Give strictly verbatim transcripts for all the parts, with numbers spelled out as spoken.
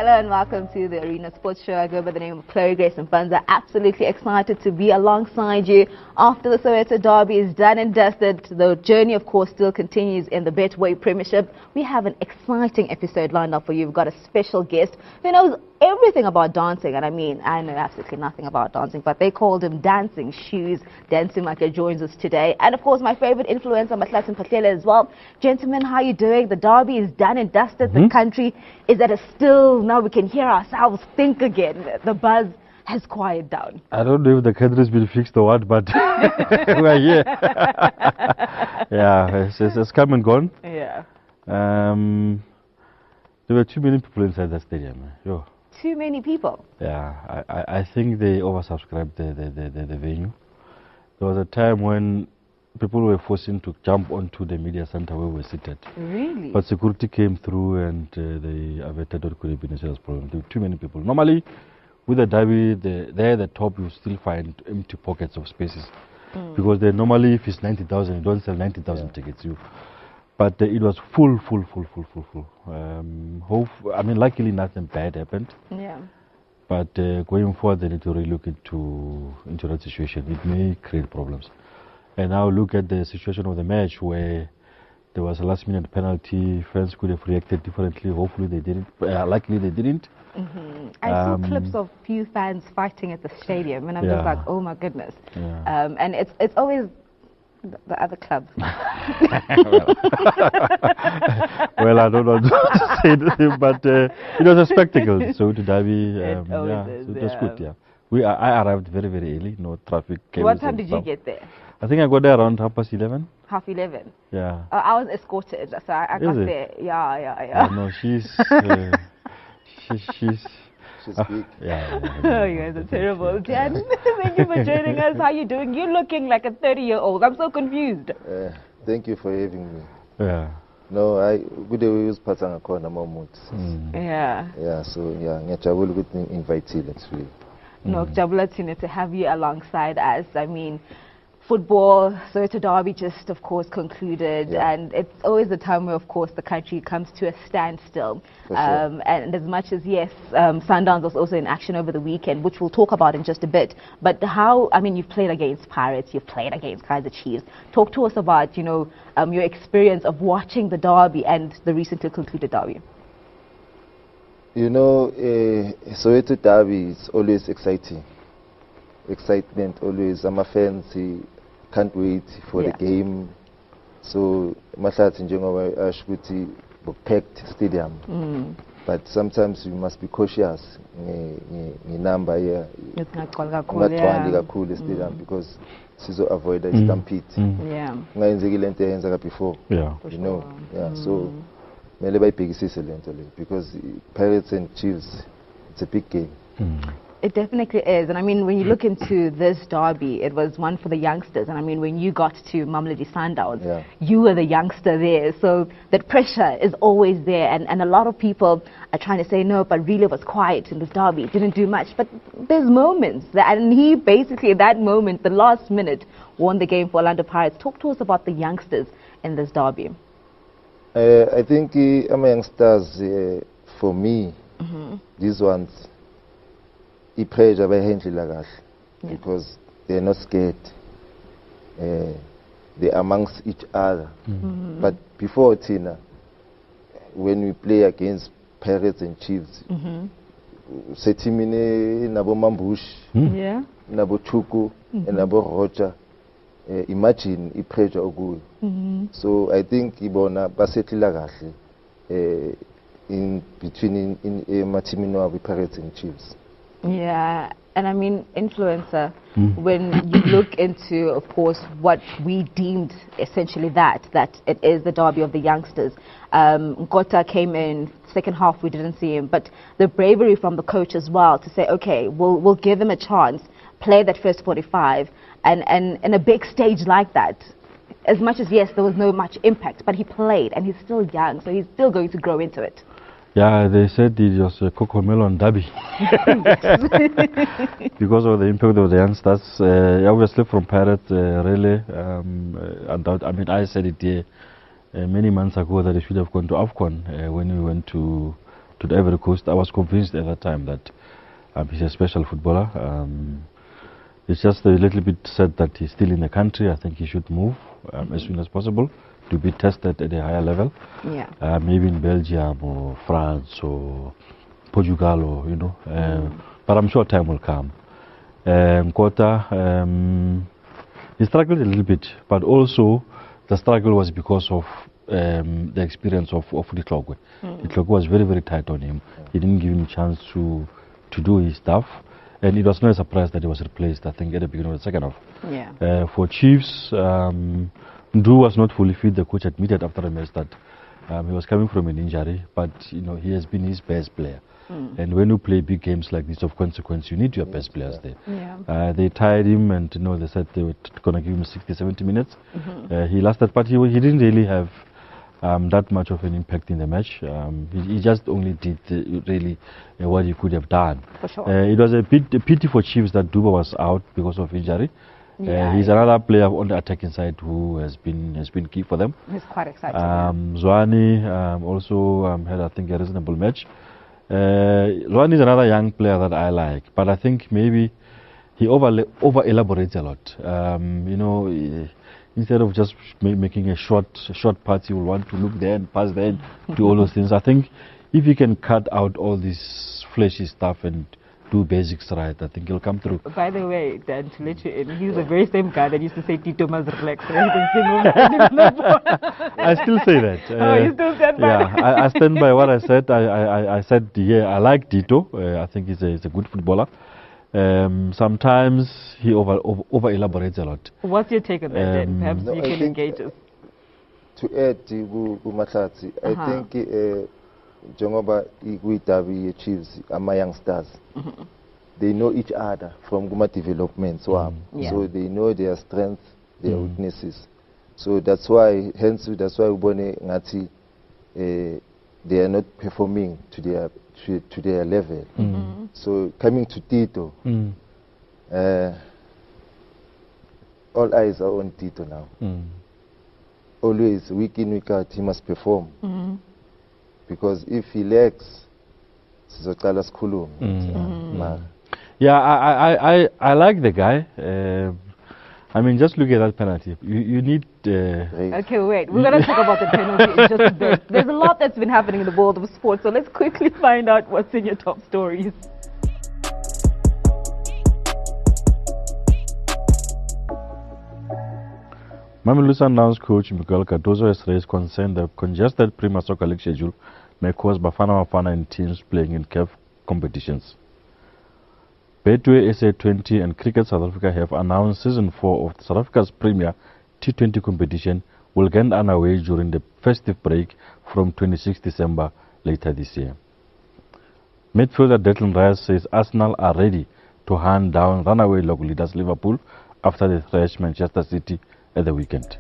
Hello and welcome to the Arena Sports Show. I go by the name of Chloe Grace Mpanza. Absolutely excited to be alongside you after the Soweto Derby is done and dusted. The journey, of course, still continues in the Betway Premiership. We have an exciting episode lined up for you. We've got a special guest who knows everything about dancing, and I mean, I know absolutely nothing about dancing, but they called him Dancing Shoes. Dancing Maka joins us today, and of course my favorite influencer, Mahlatin Patlela, as well. Gentlemen, how are you doing? The derby is done and dusted. Mm-hmm. The country is at a still, now we can hear ourselves think again. The buzz has quieted down. I don't know if the country's been fixed or what, but we're here. Yeah, it's, it's, it's come and gone. Yeah. Um, there were too many people inside the stadium. Yo. Too many people. Yeah, I, I, I think they oversubscribed the, the, the, the, the venue. There was a time when people were forcing to jump onto the media center where we were seated. Really? But security came through and uh, they averted what could have been a serious problem. There were too many people. Normally, with the derby, the, there at the top, you still find empty pockets of spaces. Mm. Because they normally, if it's ninety thousand, you don't sell ninety thousand yeah. tickets. You But uh, it was full, full, full, full, full, full. Um, hope, I mean, luckily nothing bad happened. Yeah. But uh, going forward, they need to really look into, into that situation. It may create problems. And now look at the situation of the match where there was a last-minute penalty. Fans could have reacted differently. Hopefully they didn't. Uh, luckily they didn't. Mm-hmm. I um, saw clips of few fans fighting at the stadium, and I'm yeah. just like, oh my goodness. Yeah. Um, and it's it's always the other club. Well, I don't know to say anything, but uh, it was a spectacle. So to Derby, um, yeah, is, so it was yeah. good. Yeah, we I, I arrived very very early. No traffic. What time did you get there? I think I got there around half past eleven. Half eleven. Yeah. Uh, I was escorted, so I, I got it? there. Yeah, yeah, yeah. Oh, no, she's uh, she, she's. She's uh, big. Yeah, yeah, yeah, oh, you guys are terrible. Dan, thank you for joining us. How are you doing? You're looking like a thirty-year-old. I'm so confused. Uh, thank you for having me. Yeah. No, I good use patanga khona moment. Yeah. Yeah, so yeah, ngiyajabula ukuthi invitile actually. No, jabula thina to have you alongside us. I mean, football, Soweto Derby just, of course, concluded, yeah. and it's always a time where, of course, the country comes to a standstill. For um, sure. And as much as, yes, um, Sundowns was also in action over the weekend, which we'll talk about in just a bit. But how, I mean, you've played against Pirates, you've played against Kaizer Chiefs. Talk to us about, you know, um, your experience of watching the Derby and the recently concluded Derby. You know, uh, Soweto Derby is always exciting. Excitement always. I'm a fan. He can't wait for yeah. the game. So, mahlathi njengoba asho ukuthi packed stadium. Mm. But sometimes you must be cautious nge-number here. Ingagcwali kakhulu stadium because sizo avoid a stampede. Yeah. Ngayenzekile into eyenzeka before. Yeah. You know. Yeah. So mele bayibhekisise lento le because Pirates and Chiefs, it's a big game. Mm. It definitely is. And I mean, when you look into this derby, it was one for the youngsters. And I mean, when you got to Mamelodi Sundowns, yeah. you were the youngster there. So that pressure is always there. And, and a lot of people are trying to say, no, but really it was quiet in this derby. It didn't do much. But there's moments. That, and he basically, that moment, the last minute, won the game for Orlando Pirates. Talk to us about the youngsters in this derby. Uh, I think uh, I'm youngsters, uh, for me, mm-hmm. these ones, I pressure by handle kahle because they're not scared. Uh, they're amongst each other. Mm-hmm. But before Tina, when we play against Pirates and Chiefs, Setimine, Nabo Mambush, Nabo Chuku, and Nabo Rocha, uh, imagine I pressure ogu. So I think Ibona basetila kahle uh, in between in, in Matimino with Pirates and Chiefs. Yeah, and I mean, influencer, mm. when you look into, of course, what we deemed essentially that, that it is the derby of the youngsters. Um, Nkota came in, second half we didn't see him, but the bravery from the coach as well to say, okay, we'll, we'll give him a chance, play that first forty-five, and, and in a big stage like that, as much as, yes, there was no much impact, but he played, and he's still young, so he's still going to grow into it. Yeah, they said it was a Cocomelon derby because of the impact of the youngsters. Uh, obviously, from Pirates, uh, really, um, uh, and I mean, I said it here uh, many months ago that they should have gone to AFCON uh, when we went to to the Ivory Coast. I was convinced at that time that um, he's a special footballer. Um, it's just a little bit sad that he's still in the country. I think he should move um, mm-hmm. as soon as possible to be tested at a higher level. Yeah. Uh, maybe in Belgium or France or Portugal, or you know. Uh, mm. But I'm sure time will come. Um, Kota, um, he struggled a little bit, but also the struggle was because of um, the experience of of Ditlogwe. Mm. Ditlogwe was very very tight on him. He didn't give him a chance to to do his stuff, and it was not a surprise that he was replaced, I think, at the beginning of the second half. Yeah. Uh, for Chiefs, um, Ndu was not fully fit. The coach admitted after the match that um, he was coming from an injury, but you know he has been his best player. Mm. And when you play big games like this of consequence, you need your best players there. Yeah. Uh, they tired him, and you know they said they were going to give him sixty, seventy minutes. Mm-hmm. uh, he lasted, but he, he didn't really have um, that much of an impact in the match. Um, he, he just only did uh, really uh, what he could have done. For sure. Uh, it was a, bit, a pity for Chiefs that Duba was out because of injury. Yeah, uh, he's yeah. another player on the attacking side who has been has been key for them. He's quite exciting. Um, yeah. Zwane um, also um, had, I think, a reasonable match. Uh, Zwane is another young player that I like, but I think maybe he over over elaborates a lot. Um, you know, uh, instead of just ma making a short a short pass, he will want to look there and pass there and do all those things. I think if he can cut out all this flashy stuff and do basics right, I think he'll come through. By the way, Dan, to let you in, he's the very same guy that used to say Tito must relax. I still say that. Uh, oh, you still stand by Yeah, I, I stand by what I said. I, I, I said, yeah, I like Tito. Uh, I think he's a, he's a good footballer. Um, sometimes he over, over, over elaborates a lot. What's your take on that, Dan? Um, Perhaps no, you I can engage us. To add to Matati, I Uh-huh. think uh, Jongoba Iguitabi Chiefs, my youngsters, mm-hmm. they know each other from Guma development, so, mm. yeah. so they know their strengths, their mm. weaknesses. So that's why, hence, that's why Ubone Ngati, uh, they are not performing to their to, to their level. Mm-hmm. So coming to Tito, mm. uh, all eyes are on Tito now. Mm. Always, week in, week out, he must perform. Mm-hmm. Because if he lacks, Sizocala Skulu. Mm. Yeah, I, I, I, I like the guy. Uh, I mean, just look at that penalty. You, you need... Uh, okay, wait. We're going to talk about the penalty in just a bit. There's a lot that's been happening in the world of sports, so let's quickly find out what's in your top stories. Mamelodi Sundowns coach Miguel Cardozo has raised concern that congested Premier Soccer League schedule may cause Bafana Bafana and teams playing in C A F competitions. Betway S A twenty and Cricket South Africa have announced season four of South Africa's Premier T twenty competition will get underway during the festive break from twenty-sixth December later this year. Midfielder Declan Rice says Arsenal are ready to hand down runaway local leaders Liverpool after they thrashed Manchester City at the weekend.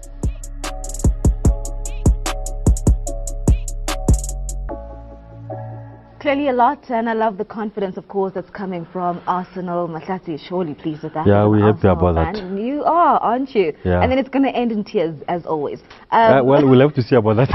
Clearly a lot, and I love the confidence, of course, that's coming from Arsenal. Mahlati is surely pleased with that. Yeah, we're happy about fan. that. You are, aren't you? Yeah. And then it's going to end in tears, as always. Um, uh, well, we'll have to see about that.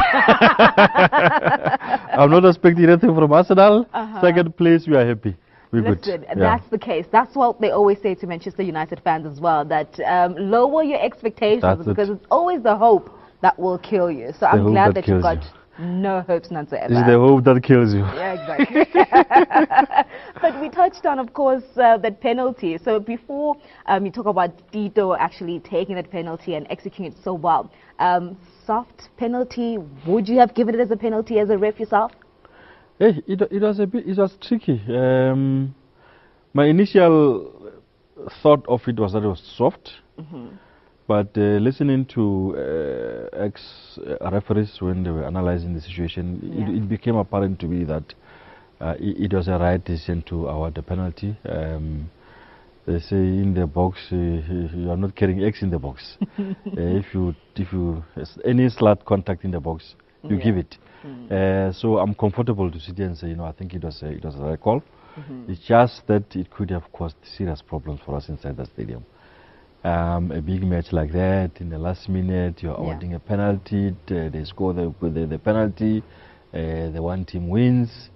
I'm not expecting anything from Arsenal. Uh-huh. Second place, we are happy. We're Listen, good. that's yeah. the case. That's what they always say to Manchester United fans as well, that um, lower your expectations that's because it. it's always the hope that will kill you. So the I'm glad that, that you've got you. no hopes whatsoever. It's the hope that kills you. Yeah, exactly. But we touched on, of course, uh, that penalty. So before um, you talk about Tito actually taking that penalty and executing it so well, um, soft penalty, would you have given it as a penalty as a ref yourself? Hey, it, it was a bit, it was tricky. Um, my initial thought of it was that it was soft, mm-hmm. but uh, listening to uh, ex-referees when they were analyzing the situation, yeah. it, it became apparent to me that uh, it, it was a right decision to award the penalty. Um, they say in the box, uh, you are not carrying X in the box. uh, if you, if you, any slight contact in the box, you yeah. give it. Mm. Uh, so I'm comfortable to sit here and say, you know, I think it was a, it was a right call. Mm-hmm. It's just that it could have caused serious problems for us inside the stadium. Um, a big match like that, in the last minute, you're awarding yeah. a penalty, uh, they score the, the, the penalty, uh, the one team wins.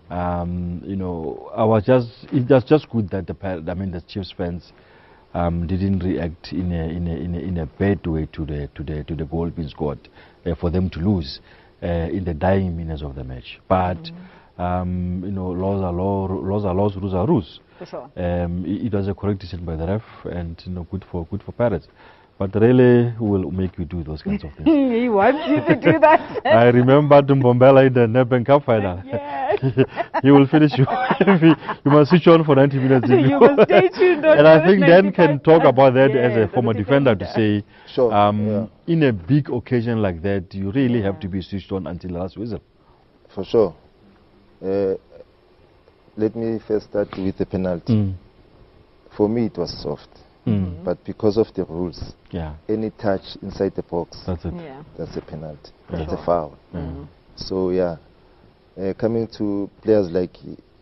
Um, you know, I was just, it was just good that the, pa- I mean, the Chiefs fans um, didn't react in a, in a, in a, in a bad way to the, to the, to the goal being scored uh, for them to lose uh, in the dying minutes of the match. But, mm-hmm. um, you know, laws are law, laws are laws, rules are rules. For sure. Um, it, it was a correct decision by the ref, and, you know, good for, good for Pirates. But really will make you do those kinds of things. He wants you to do that. I remember Dumbombela in the Nedbank Cup final. Yes. He will finish you. You must switch on for ninety minutes. You, you must stay tuned on. And I think Dan can talk about that yes, as a former defender, defender to say, sure. um, yeah. in a big occasion like that, you really yeah. have to be switched on until the last whistle. For sure. Uh, let me first start with the penalty. Mm. For me, it was soft. Mm. But because of the rules, yeah. any touch inside the box, that's it. Yeah. That's a penalty. Yeah. That's a foul. Mm. So yeah, uh, coming to players like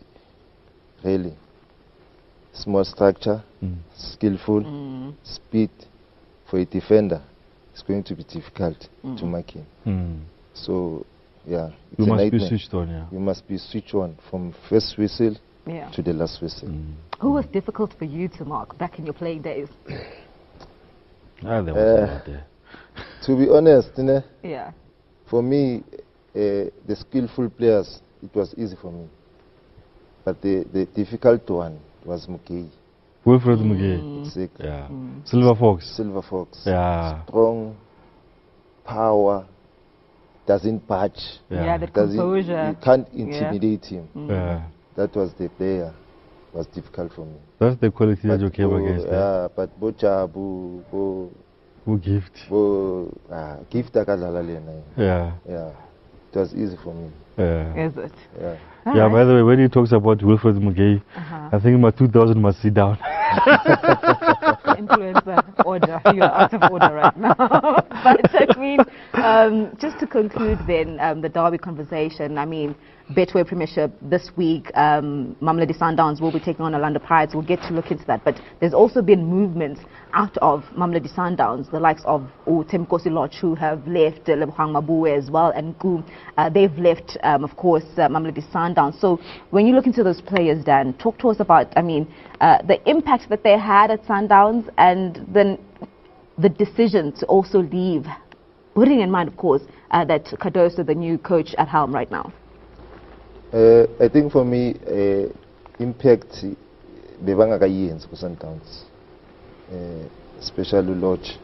really small structure, mm. skillful, mm. speed for a defender, it's going to be difficult mm. to mark him. Mm. So yeah, it's you a must nightmare. be switched on. Yeah. You must be switched on from first whistle yeah. to the last whistle. Mm. Who was difficult for you to mark back in your playing days? Ah, there was Uh, a lot there. To be honest, you know, Yeah. for me, uh, the skillful players, it was easy for me. But the, the difficult one was Mugei. Wilfred Mugei. Exactly. Yeah. Mm. Silver Fox. Silver Fox. Yeah. Strong, power, doesn't budge. Yeah. Yeah, the Doesn't- composure. You can't intimidate him. Mm. Yeah. That was the player. Was difficult for me. That's the quality that But you came bo- against. eh? Yeah, but Bochabu, Bo, Who gift? Bo, ah, gift akadlala lena. Yeah. Yeah, it was easy for me. Yeah. Is it? Yeah. All Yeah, right. by the way, when he talks about Wilfred Mugei, Uh-huh. I think my two thousand must sit down. Influencer order. You're out of order right now. But I mean, um, just to conclude then, um, the Derby conversation, I mean, Betway Premiership this week, um, Mamelodi Sundowns will be taking on Orlando Pirates. We'll get to look into that. But there's also been movements out of Mamelodi Sundowns, the likes of oh, Temkosi Lodge, who have left, uh, Lebohang Mabue as well, and Gu. Uh, they've left, um, of course, uh, Mamelodi Sundowns. So when you look into those players, Dan, talk to us about, I mean, uh, the impact that they had at Sundowns, and then the decision to also leave, putting in mind, of course, uh, that Cardoso, the new coach at helm right now. Uh, I think for me, uh, impact bebangakayenzi ku Sundowns, uh, especially Lodge,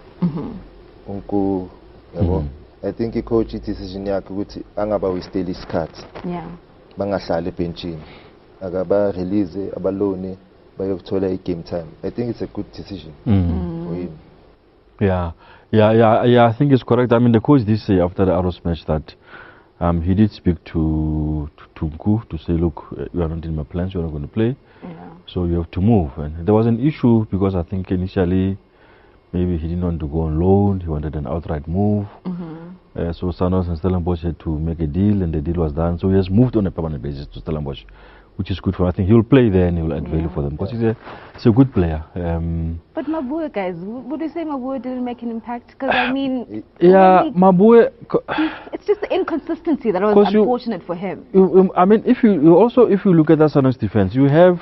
unku yabo. Mhm. I think i-coach decision yakhe ukuthi angaba wasteli isikhathi, Yeah. bangahlali ebenchini, akaba release abalone bayokuthola i-game time. I think it's a good decision Mm. for him. Yeah, yeah, yeah, yeah. I think it's correct. I mean, the coach did say after the Arrows match that um, he did speak to to Nku to say, look, uh, you are not in my plans. You are not going to play, Yeah. so you have to move. And there was an issue because I think initially maybe he didn't want to go on loan. He wanted an outright move. Mm-hmm. Uh, so Sanos and Stellenbosch had to make a deal, and the deal was done. So he has moved on a permanent basis to Stellenbosch, which is good for him. I think he will play there and he will add value Yeah. for them because he's a he's a good player. Um, But Mabue, guys, w- would you say Mabue didn't make an impact? Because, I mean, yeah, only- Mabue. co- it's just the inconsistency that was 'Cause you- unfortunate for him. You, um, I mean, if you, you also if you look at Asano's defense, you have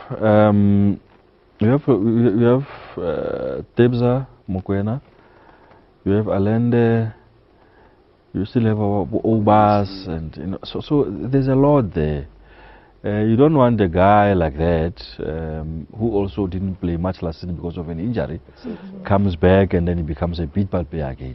um, you have uh, you you have uh, Tebza Mokoena, you have Alende, you still have uh, Obas, and you know, so so there's a lot there. Uh, you don't want a guy like that um, who also didn't play much last season because of an injury, comes back and then he becomes a beat ball player again.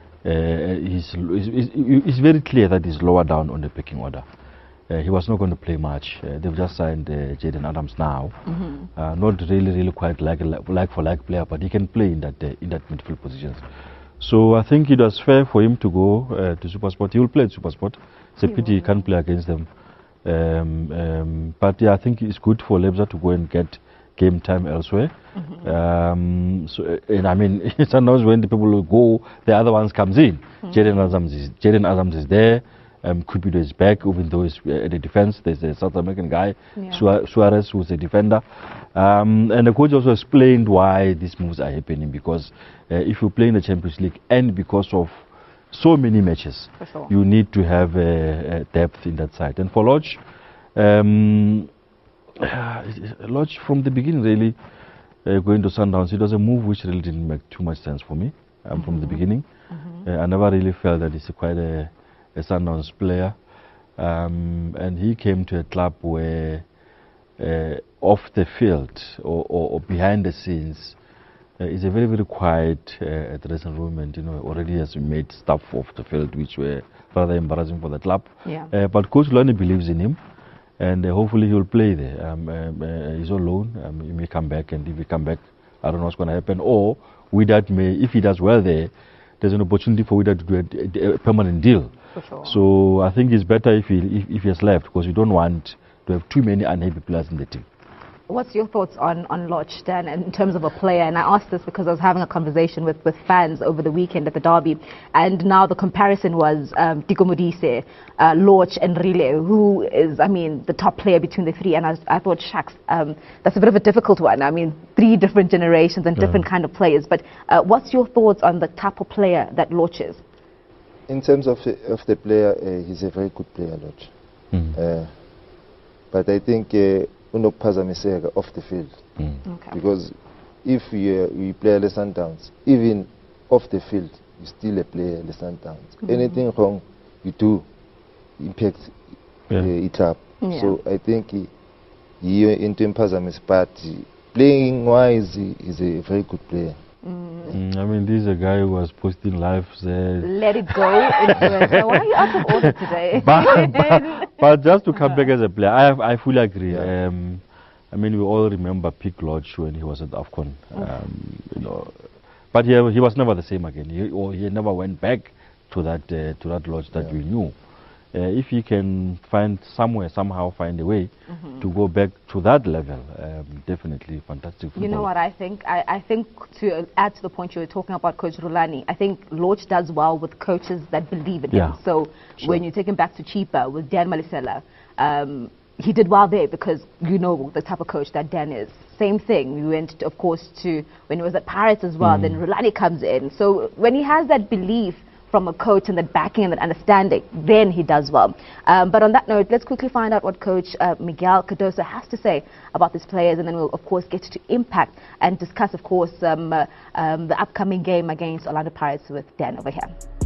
Uh, he's, he's, he's very clear that he's lower down on the pecking order. Uh, he was not going to play much. Uh, they've just signed uh, Jaden Adams now. Mm-hmm. Uh, not really, really quite like a li- like for like player, but he can play in that uh, in that midfield positions. So I think it was fair for him to go uh, to SuperSport. He will play at SuperSport. It's a He pity he will. can't play against them. Um, um, but yeah, I think it's good for Lebza to go and get game time elsewhere. Mm-hmm. Um, so, uh, and I mean, sometimes when the people will go, the other ones comes in. Mm-hmm. Jaden Adams is Jaden Adams is there. Um, Cupido is back, even though he's uh, at the defense. There's a South American guy, Yeah. Sua- Suarez, who's a defender. Um, and the coach also explained why these moves are happening, because uh, if you play in the Champions League and because of so many matches, For sure. you need to have uh, uh, depth in that side. And for Lodge, Um, Lodge from the beginning really uh, going to Sundowns, it was a move which really didn't make too much sense for me um, mm-hmm. from the beginning. Mm-hmm. uh, I never really felt that he's quite a, a Sundowns player, um, and he came to a club where uh, off the field or, or, or behind the scenes uh, is a very very quiet uh, dressing room, and you know already has made stuff off the field which were rather embarrassing for the club. Yeah. Uh, but Coach Lulani believes in him, and uh, hopefully he will play there. Um, um, uh, he's on loan. Um, he may come back, and if he come back, I don't know what's going to happen. Or Wydad may, if he does well there, there's an opportunity for Wydad to do a, a permanent deal. For sure. So I think it's better if he if, if he has left, because you don't want to have too many unhappy players in the team. What's your thoughts on, on Lodge, Dan, in terms of a player? And I asked this because I was having a conversation with, with fans over the weekend at the derby, and now the comparison was um, Tiko Modise, uh, Lodge and Rile, who is, I mean, the top player between the three. And I, I thought, shucks, um, that's a bit of a difficult one. I mean, three different generations and yeah. different kind of players. But uh, what's your thoughts on the type of player that Lodge is? In terms of, of the player, uh, he's a very good player, Lodge. Mm. Uh, but I think... Uh, unokuphazamiseka off the field. Mm. Okay. Because if you, uh, you play at the Sundowns, even off the field, you're still a player at the Sundowns. Mm-hmm. Anything wrong you do impacts yeah. uh, it up. Yeah. So I think he, he into imphazamis, but playing wise, he is a very good player. Mm. Mm, I mean, this is a guy who was posting lives there. Let it go. Why are you out of order today? but, but, but just to come back as a player, I have, I fully agree. Yeah. Um, I mean, we all remember Pick Lodge when he was at AFCON. Um, you know, but he he was never the same again. He or he never went back to that uh, to that Lodge that yeah. we knew. Uh, if he can find somewhere, somehow find a way mm-hmm. to go back to that level, um, definitely fantastic football. You know what I think? I, I think to add to the point you were talking about, Coach Rulani, I think Lodge does well with coaches that believe in yeah. him. So sure. when you take him back to Chipa with Dan Malisela, um, he did well there because you know the type of coach that Dan is. Same thing. We went, of course, to when he was at Pirates as well. Mm. Then Rulani comes in. So when he has that belief from a coach and that backing and that understanding, then he does well. Um, but on that note, let's quickly find out what Coach uh, Miguel Cardoso has to say about these players, and then we'll, of course, get to impact and discuss, of course, um, uh, um, the upcoming game against Orlando Pirates with Dan over here.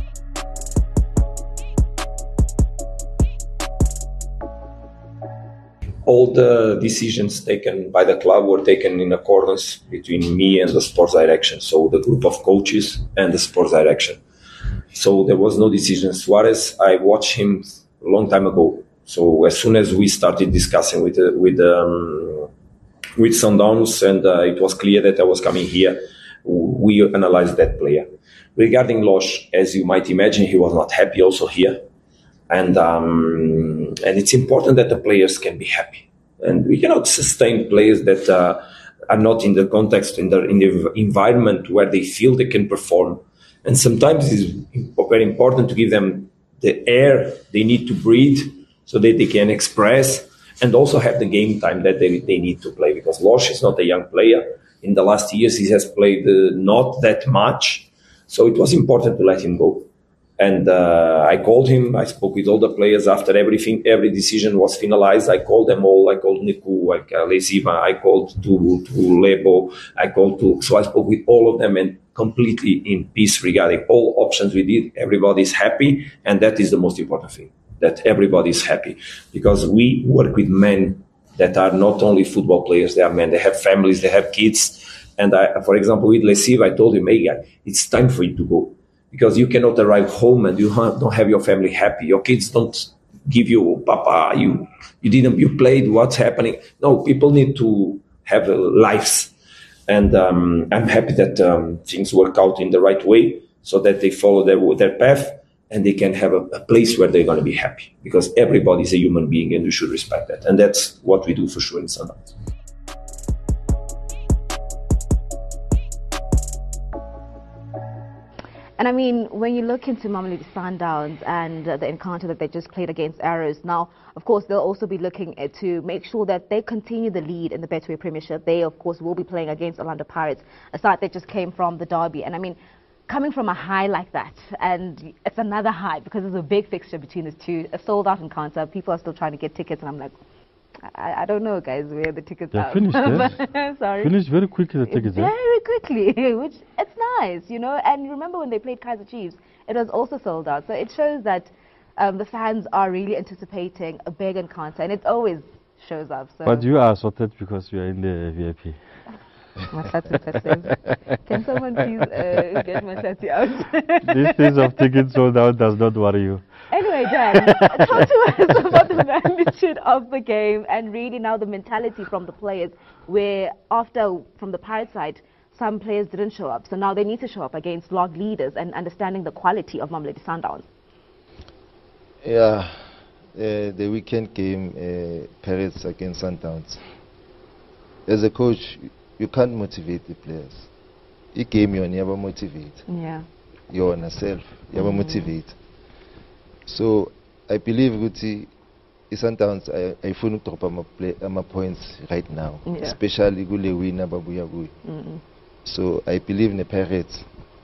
All the decisions taken by the club were taken in accordance between me and the sports direction, so the group of coaches and the sports direction. So there was no decision. Suarez, I watched him a long time ago. So as soon as we started discussing with uh, with um, with Sundowns, and uh, it was clear that I was coming here, we analyzed that player. Regarding Lodge, as you might imagine, he was not happy also here, and um, and it's important that the players can be happy, and we cannot sustain players that uh, are not in the context in the in the environment where they feel they can perform. And sometimes it's very important to give them the air they need to breathe so that they can express and also have the game time that they, they need to play. Because Lodge is not a young player. In the last years, he has played uh, not that much. So it was important to let him go. And uh, I called him. I spoke with all the players after everything. Every decision was finalized. I called them all. I called Niku, I called Lesiva, I called to, to Lebo. I called to... So I spoke with all of them and completely in peace regarding all options we did. Everybody is happy, and that is the most important thing, that everybody is happy. Because we work with men that are not only football players, they are men. They have families, they have kids. And I, for example, with Lesiva, I told him, hey, it's time for you to go. Because you cannot arrive home and you don't have your family happy. Your kids don't give you, Papa, you you didn't, you played, what's happening? No, people need to have uh, lives. And um, I'm happy that um, things work out in the right way so that they follow their, their path and they can have a, a place where they're going to be happy. Because everybody is a human being and we should respect that. And that's what we do for sure in Sundowns. And I mean, when you look into Mamelodi Sundowns and uh, the encounter that they just played against Arrows, now, of course, they'll also be looking uh, to make sure that they continue the lead in the Betway Premiership. They, of course, will be playing against Orlando Pirates, a side that just came from the derby. And I mean, coming from a high like that, and it's another high because there's a big fixture between the two, a sold-out encounter. People are still trying to get tickets, and I'm like, I, I don't know, guys, where the tickets They're are. finished, eh? Sorry. Finished very quickly, the tickets, eh? Very quickly, which it's nice, you know. And remember when they played Kaizer Chiefs, it was also sold out. So it shows that um, the fans are really anticipating a big encounter, and it always shows up. So. But you are sorted because you are in the V I P. That's impressive. Can someone please uh, get my tattoo out? This things of tickets sold out does not worry you. Anyway, Dan, talk to us about the magnitude of the game and really now the mentality from the players, where after, from the Pirate side, some players didn't show up. So now they need to show up against log leaders and understanding the quality of Mamelodi Sundowns. Yeah, uh, the weekend game, uh, Pirates against Sundowns. As a coach, you can't motivate the players. You game you never motivate. Yeah. You on yourself, you never mm. motivate. So I believe Guti Sundowns I I feel drop my play my points right now, yeah. especially gule win babuya gui. Mm. So I believe in the Pirates.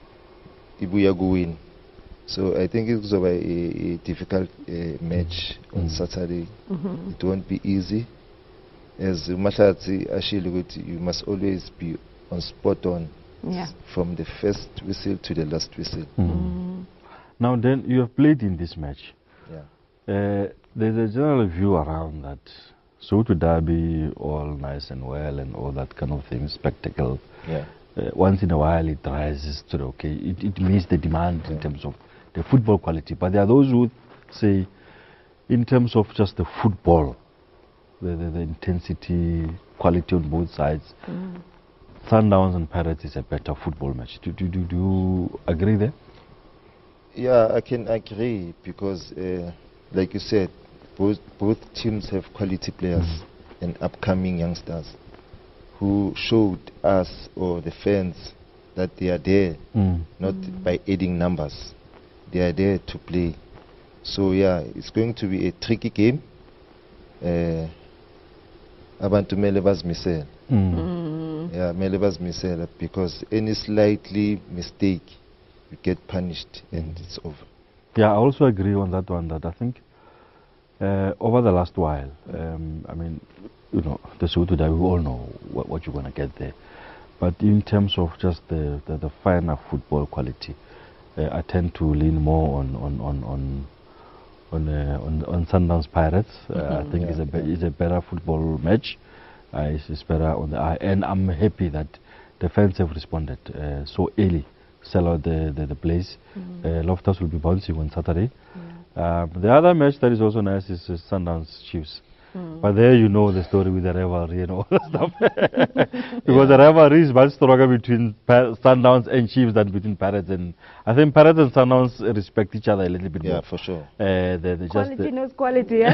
Ibuya go win. So I think it's a, a difficult uh, match mm. on Saturday. Mm-hmm. It won't be easy. As Mashatsi Ashili, you must always be on spot on, yeah. from the first whistle to the last whistle. Mm. Mm. Now then, you have played in this match. Yeah. Uh, there's a general view around that Soweto Derby, all nice and well and all that kind of thing, spectacle. Yeah. Uh, once in a while it rises to the okay. It, it meets the demand yeah. in terms of the football quality. But there are those who say, in terms of just the football, The, the, the intensity, quality on both sides. Mm. Sundowns and Pirates is a better football match. Do, do, do, do you agree there? Yeah, I can agree because, uh, like you said, both, both teams have quality players mm. and upcoming youngsters who showed us or the fans that they are there, mm. not mm. by adding numbers. They are there to play. So yeah, it's going to be a tricky game. Uh, Abantu mele bazimisele. Mm. Yeah, mele bazimisele because any slightly mistake, you get punished and mm. it's over. Yeah, I also agree on that one. That I think uh, over the last while, um, I mean, you know, the Soweto Derby, we all know what, what you're gonna get there. But in terms of just the the, the finer football quality, uh, I tend to lean more on on on on. On, uh, on on Sundowns Pirates. Uh, mm-hmm. I think yeah, it's a be yeah. it's a better football match. Uh, it's, it's better on the eye, and I'm happy that the fans have responded uh, so early, sell out the the, the place. Mm-hmm. uh, Loftus will be bouncing on Saturday. Yeah. Um, the other match that is also nice is uh, Sundowns Chiefs. Mm. But there you know the story with the rivalry and all that stuff. Because yeah. the rivalry is much stronger between pa Sundowns and Chiefs than between Pirates. And I think Pirates and Sundowns respect each other a little bit yeah, more. Yeah, for sure. Uh, they, they quality just, uh, knows quality, yeah?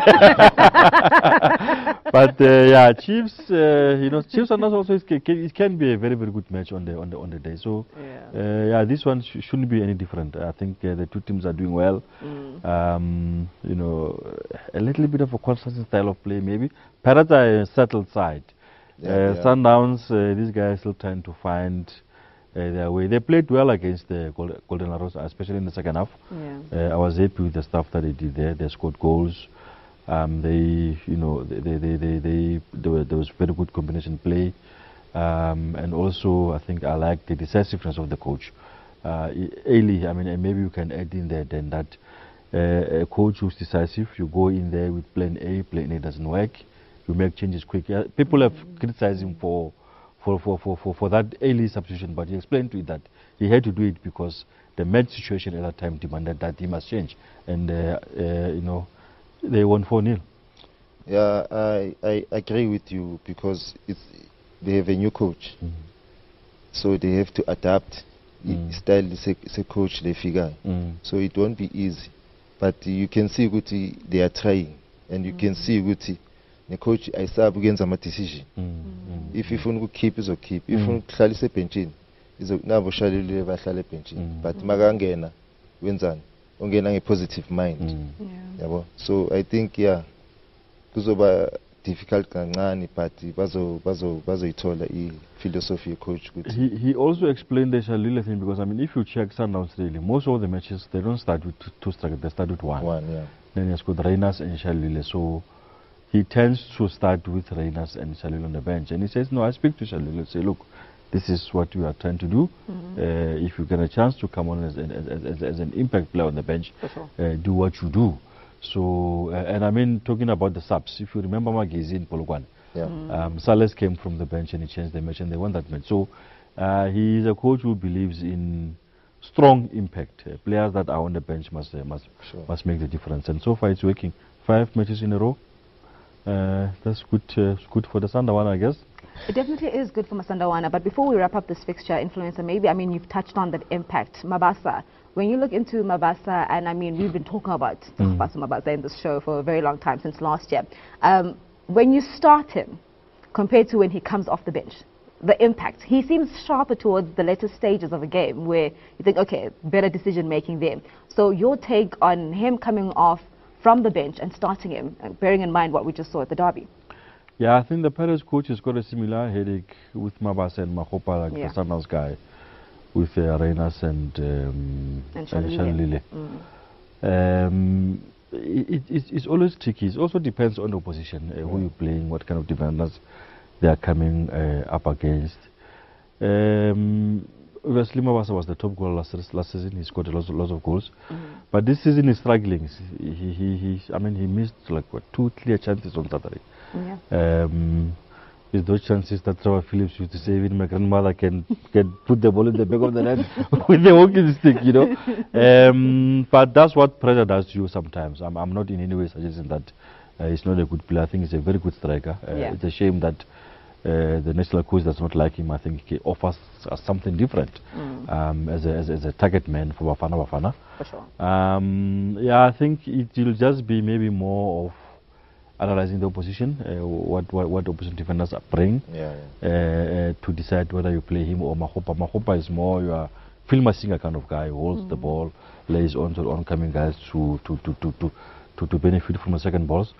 But uh, yeah, Chiefs, uh, you know, Chiefs Sundowns also, is, it can be a very, very good match on the on the, on the day. So yeah, uh, yeah this one sh shouldn't be any different. I think uh, the two teams are doing well. Mm. Um, you know, a little bit of a constant style of play maybe. Pirates are a settled side. Yeah, uh, yeah. Sundowns, uh, these guys still trying to find uh, their way. They played well against the Gold Golden Arrows, especially in the second half. Yeah. Uh, I was happy with the stuff that they did there. They scored goals. Um, they, you know, they, they, they, they, they there, were, there was very good combination play. Um, and also, I think I like the decisiveness of the coach. Uh, early, I mean, maybe you can add in there then that Uh, a coach who's decisive, you go in there with plan A, plan A doesn't work, you make changes quick. Yeah, people have criticized him for for, for, for, for for that early substitution, but he explained to it that he had to do it because the match situation at that time demanded that he must change. And, uh, uh, you know, they won four nil. Yeah, I, I agree with you because it's, they have a new coach. Mm-hmm. So they have to adapt. Mm. Style is a coach they figure. Mm. So it won't be easy. But uh, you can see Guti, they are trying, and you mm. can see Guti, the coach I saw against a decision. Mm. Mm. If you want to keep, is keep. If you want to play a pension, is now we shall live a pension. But Magangena, Winzan, ungena a positive mind. Mm. Yeah. Yeah, so I think yeah, kuzoba difficult kancane, but bazo bazo bazo itola I philosophy coach. He he also explained the Shalile thing because I mean if you check Sundowns really, most of the matches they don't start with two strikers, they start with one. One, yeah. Then you got Reiners and Shalile. So he tends to start with Reynas and Shalil on the bench. And he says, no, I speak to Shalil and say, look, this is what you are trying to do. Mm-hmm. uh, if you get a chance to come on as, an- as, as, as an impact player on the bench, sure. uh, do what you do. So, uh, and I mean, talking about the subs, if you remember Magizi in Polokwane, Yeah. Mm. um, Sales came from the bench and he changed the match and they won that match. So, uh, he is a coach who believes in strong impact. Uh, players that are on the bench must uh, must Sure. must make the difference. And so far, it's working. Five matches in a row. Uh, that's good. Uh, good for the Sandawana, I guess. It definitely is good for Masandawana, but before we wrap up this fixture, influencer, maybe, I mean, you've touched on that impact. Mabasa, when you look into Mabasa, and I mean, we've been talking about Mm. Mabasa in this show for a very long time, since last year. Um, when you start him, compared to when he comes off the bench, the impact, he seems sharper towards the later stages of a game, where you think, okay, better decision making there. So your take on him coming off from the bench and starting him, and bearing in mind what we just saw at the derby? Yeah, I think the Paris coach has got a similar headache with Mabasa and Mahopa, like Yeah. the Sundowns guy, with uh, Reynas and um, And and Shalile. Shalile. Mm. Um, it, it, it's always tricky. It also depends on the opposition, uh, who you're playing, what kind of defenders they are coming uh, up against. Um, obviously, Mabasa was the top goal last, last season. He scored a lot, lots of goals. Mm. But this season he's struggling. He, he, he, I mean, he missed like what, two clear chances on Saturday. Yeah. Um, with those chances that Trevor Phillips used to say, even my grandmother can, can put the ball in the back of the net with the walking stick, you know. Um, but that's what pressure does to you sometimes. I'm, I'm not in any way suggesting that uh, he's not a good player. I think he's a very good striker. Uh, Yeah. It's a shame that uh, the national coach does not like him. I think he offers us something different Mm. um, as, a, as, a, as a target man for Bafana Bafana. For sure. Um, yeah, I think it will just be maybe more of analyzing the opposition, uh, what, what what opposition defenders are bring, Yeah, uh, uh, to decide whether you play him or Mahopa. Mahopa is more your Phil singer kind of guy who holds the ball, lays on to the oncoming guys to to to to to, to, to benefit from the second balls.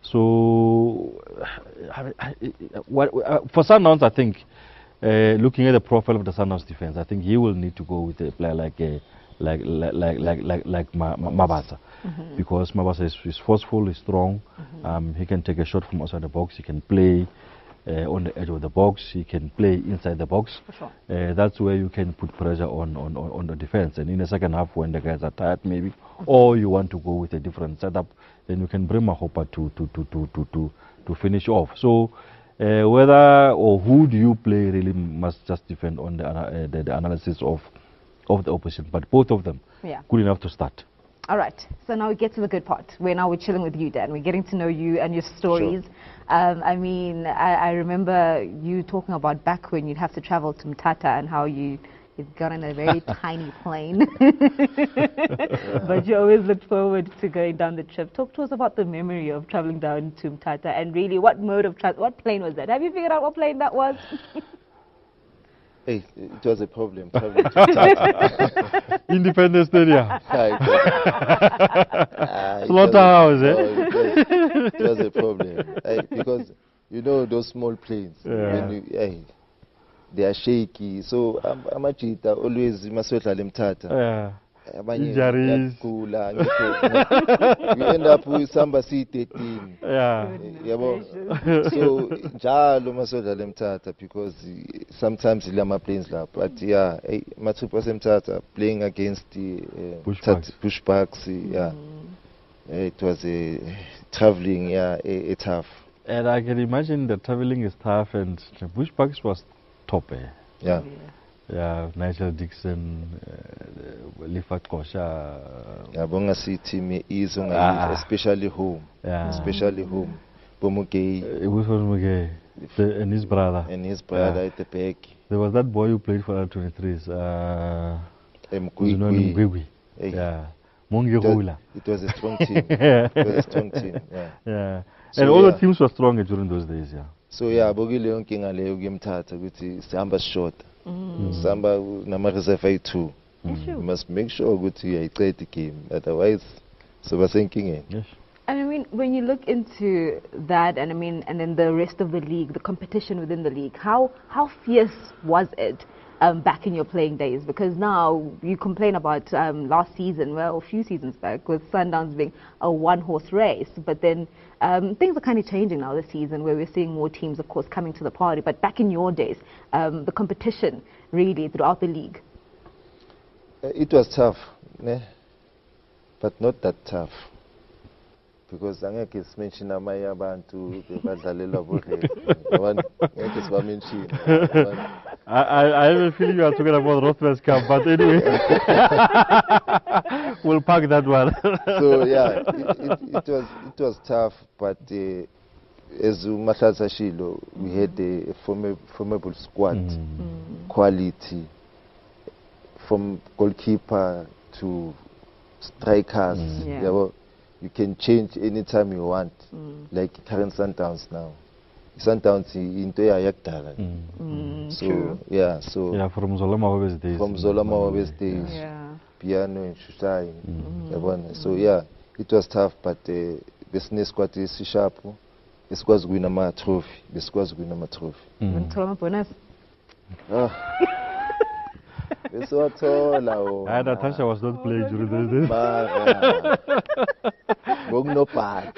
So, I, I, I, what, uh, for Sundowns, I think, uh, looking at the profile of the Sundowns defense, I think he will need to go with a player like a like like like like like, like Ma, Ma, Mabasa, Mm-hmm. because Mabasa is, is forceful, is strong. Mm-hmm. Um, he can take a shot from outside the box. He can play uh, on the edge of the box. He can play inside the box. For sure. Uh, that's where you can put pressure on, on, on, on the defense. And in the second half, when the guys are tired, maybe, or you want to go with a different setup, then you can bring Mahopa to to to to to to, to finish off. So. Uh, whether or who do you play really must just depend on the, ana- uh, the, the analysis of of the opposition, but both of them Yeah. good enough to start. All right. So now we get to the good part. Where now we're chilling with you, Dan. We're getting to know you and your stories. Um, I mean, I, I remember you talking about back when you'd have to travel to Mthatha and how you you got on a very tiny plane, but you always looked forward to going down the trip. Talk to us about the memory of traveling down to Mthatha and really what mode of tra- what plane was that? Have you figured out what plane that was? Hey, it was a problem. traveling to Mthatha. Independence Stadium. Ah, it was- ah, it Slaughterhouse, was- eh? no, it, was, it was a problem. Hey, because, you know, those small planes, Yeah. when you, hey, they are shaky. So, I'm amajita always maswedlala eMthatha. Yeah. Abanye Injuries. bayagula, ngikho- we end up with samba C thirteen. Yeah. Yabo. So njalo masodlala eMthatha, because eh, sometimes ilama planes lapho, but yeah, eh, matrip waseMthatha playing against the uh, Bushbucks. Bushbucks, yeah. Eh, it was a traveling, yeah, a, a tough. And I can imagine the traveling is tough, and the Bushbucks was top. Eh? Yeah. Yeah, Nigel Dixon, uh, Lifat Kosha. Yabonga si team is on, Ah. especially home, Yeah. especially home. Bomugay Uh, It was Muge and his brother. and his brother Yeah. at the back. There was that boy who played for our twenty-threes. Uh, Mgwigwi. Mgwigwi. Hey. Yeah. Mongi It was, Rula. it was a strong team. Yeah. It was a strong team, yeah. Yeah. So And all yeah. the teams were stronger during those days, yeah. So yeah, bokile yonke ngaleyo kuyemthatha ukuthi sihamba short. Sihamba nama reserve ayi-two. You must make sure ukuthi uyayiqeda igame, otherwise soba senkingeni. Yes. And I mean, when you look into that, and I mean, and then the rest of the league, the competition within the league, how how fierce was it? um, back in your playing days? Because now you complain about um, last season, well, a few seasons back, with Sundowns being a one-horse race. But then um, things are kind of changing now this season, where we're seeing more teams, of course, coming to the party. But back in your days, um, the competition really throughout the league. Uh, it was tough, ne? But not that tough. Because angeke simention amanye abantu badlalelwa bo-race. Angeke siwamention. I, I, I have a feeling you are talking about Rothmans Cup, but anyway, we'll park that one. So yeah, it, it, it was it was tough, but uh, as Mahlatsi Shilo, we had a form formidable squad, mm. Mm. quality, from goalkeeper to strikers. Mm. Yeah. You, you can change anytime you want, mm. like current Sundowns now. Sundowns into yakudala. Mm, so true. yeah, so yeah, from Zola Mawabe's days. From Zola Mawabe's days. Yeah. Piano and Shushai. Mm. So yeah, it was tough, but uh, business squad is sharp. Besikwazi win ama trophy. Besikwazi win ama trophy. Unithola bonus. Ah. Beswathola. I Natasha was not playing during those days. No part.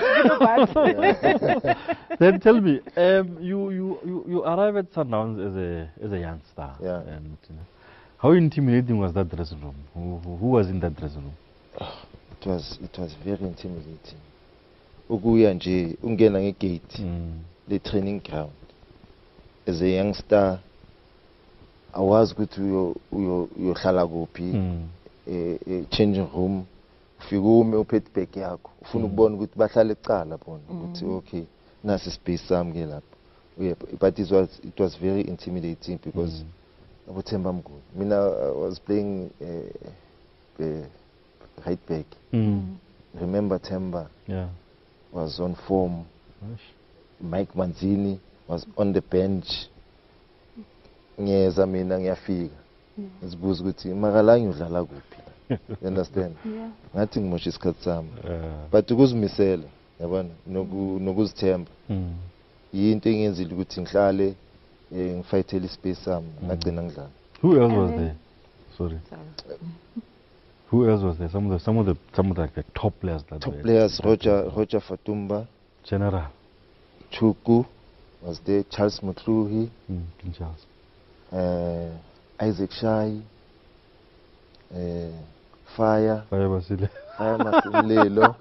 Then tell me, um, you, you, you, you arrived at Sundowns as a as a youngster. Yeah. And you know, how intimidating was that dressing room? Who, who, who was in that dressing room? Oh, it was it was very intimidating. Ukuya nje ungena ngegate le training ground. As a youngster, I was good to your uyohlala kuphi, a changing room. Figume uphethe bag yakho ufuna ukubona ukuthi bahlala ecala bona ukuthi okay nasi space sami ke lapho. But it was it was very intimidating because abuthemba mnguni mina I was playing uh, uh, right back. Mm. Remember Themba yeah was on form. Gosh. Mike Manzini was on the bench. Ngiyeza mina ngiyafika ngizibuza ukuthi makalangi udlala kuphi. You understand? Yeah. Ngathi ngimosha isikhathi sami. But ukuzimisela yabona nokuzithemba. Mm. Yinto engenzile ukuthi ngihlale ngifightele ispace sami ngagcina ngidlala. Who else was there? Sorry. Who else was there? Some of the some of the some of the, the top players that top were players Roger Roger Fatumba, General Chuku was there, Charles Mutluhi, mm, Charles. Uh, Isaac Shai, uh, Fire, Fire Basile. Fire Masilelo.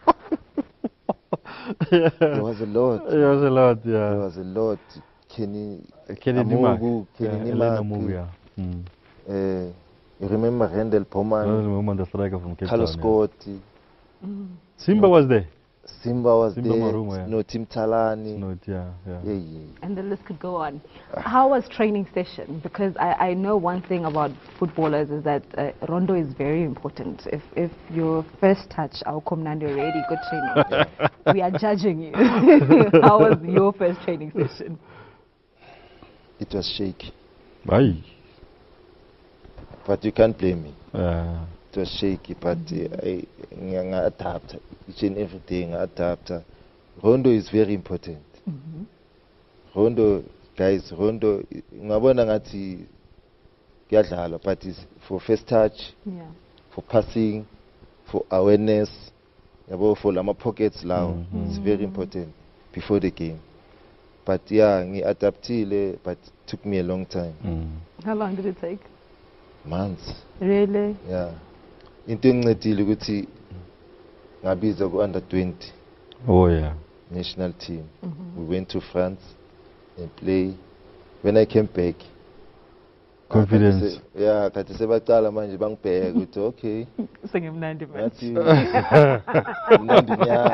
Yeah. There was a lot. There was a lot, yeah. There was a lot. Kenny, uh, Kenny Amogu, Kenny yeah, Nimak. Yeah. Mm. Uh, you remember Rendell Poman? Rendell Poman, the striker from Cape Carlos Town. Scott. Yeah. Mm. Simba no. was there. Simba was Simba there. Maruma, yeah. No, Tim Talani. No, yeah, yeah. Yeah, yeah. And the list could go on. How was training session? Because I, I know one thing about footballers is that uh, rondo is very important. If if your first touch, our Komnandi already good training, we are judging you. How was your first training session? It was shaky. Aye. But you can't blame me. Uh. It was shaky, but mm-hmm. uh, I adapt each and everything. I adapt. Rondo is very important. Mm-hmm. Rondo, guys, Rondo. Ngabona ngathi kuyadlalwa, but it's for first touch, yeah. for passing, for awareness, for lama pockets lawo. Mm-hmm. It's very important before the game. But yeah, ngi adaptile, but it took me a long time. Mm. How long did it take? Months. Really? Yeah. Into engincedile ukuthi ngabiza ku under twenty. Oh yeah. National team. Mm-hmm. We went to France and play. When I came back, confidence. Yeah, kathi sebaqala manje bangibheka ukuthi okay. Sengimnandi manje. Mnandi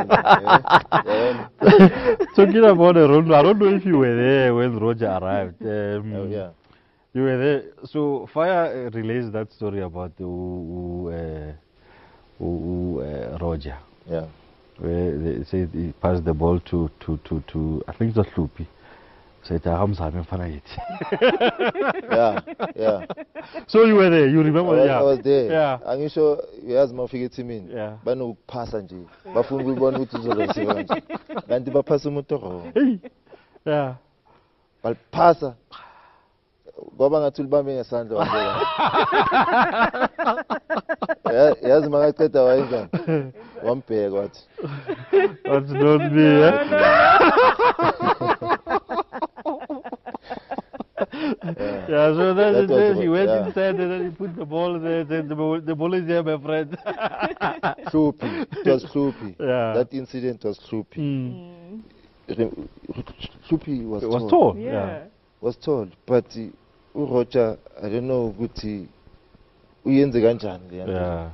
nyanga. Talking about Rondo, I don't know if you were there when Roger arrived. Um, oh yeah. You were there. So Fire uh, relays that story about uh, uh, uh, Roger. Yeah. Where they said he passed the ball to to to, to I think it was Lupi. Said Hamza Yeah, yeah. So you were there. You remember? I was, yeah. I was there. Yeah. And you sure you asked my figure to me. Yeah. Banu pass nje. Bafuna ukubona ukuthi uzoreceive nje. Kanti baphasa umuntu wrong. Yeah. Balphasa. ngoba ngathi ulibambe ngesandla wabona. Ya- yazi makaqeda wayenzani wambheka wathi That's not me, eh? Yeah, so then That it was says he what- went yeah. inside and then he put the ball there and said, the ball, the ball is here, my friend. Hlupi. It was Hlupi. Yeah. That incident was Hlupi. Mm. Hlupi was It was tall. tall. Yeah. Yeah. Was tall, but uh, uRoger, I don't know ukuthi uyenze kanjani le nto. Yeah.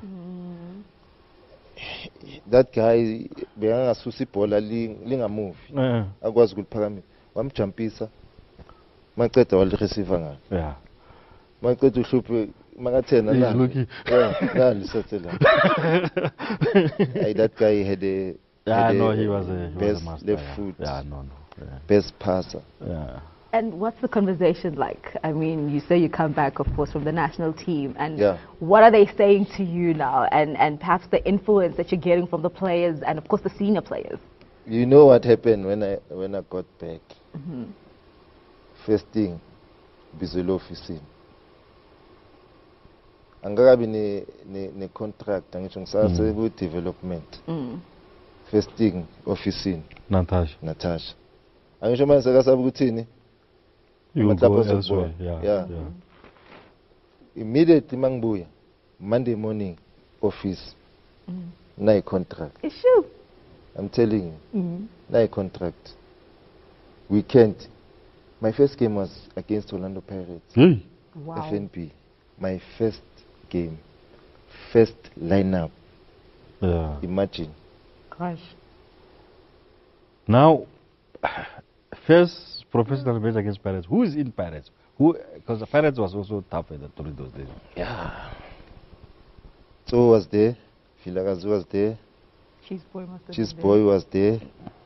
That guy bekangasusa ibhola lingamuvi Yeah. akwazi ukuliphakamisa wamjumpisa maqeda walireceive ngani Yeah. maqeda uhluphe makathena He's nani looking. yeah nani setela hey, that guy had a Yeah, had no, a he was a, he was best a master. left yeah. foot Yeah, no, no. Yeah. best passer. Yeah. And what's the conversation like? I mean, you say you come back, of course, from the national team, and Yeah. what are they saying to you now? And and perhaps the influence that you're getting from the players, and of course the senior players. You know what happened when I when I got back? First thing, bizolo office. Angakabi ne ne, ne contract angisho ngisase ku development. Mm. First thing office Natasha. Natasha. Angisho manje sekasabe ukuthini? You will Amataphu go azokubuya. elsewhere. Yeah. Yeah. Yeah. Immediately mangibuya Monday morning office. Mm. Na contract. Issue. I'm telling you. Mm. Na contract. Weekend. My first game was against Orlando Pirates. Hey. Wow. F N B. My first game. First lineup. Yeah. Imagine. Gosh. Now, first professional match against Pirates. Who is in Pirates? Who? Because the Pirates was also tough at the, during those days. Yeah. So was there. Vilakazi was there. Cheese boy must have Cheese been boy was there.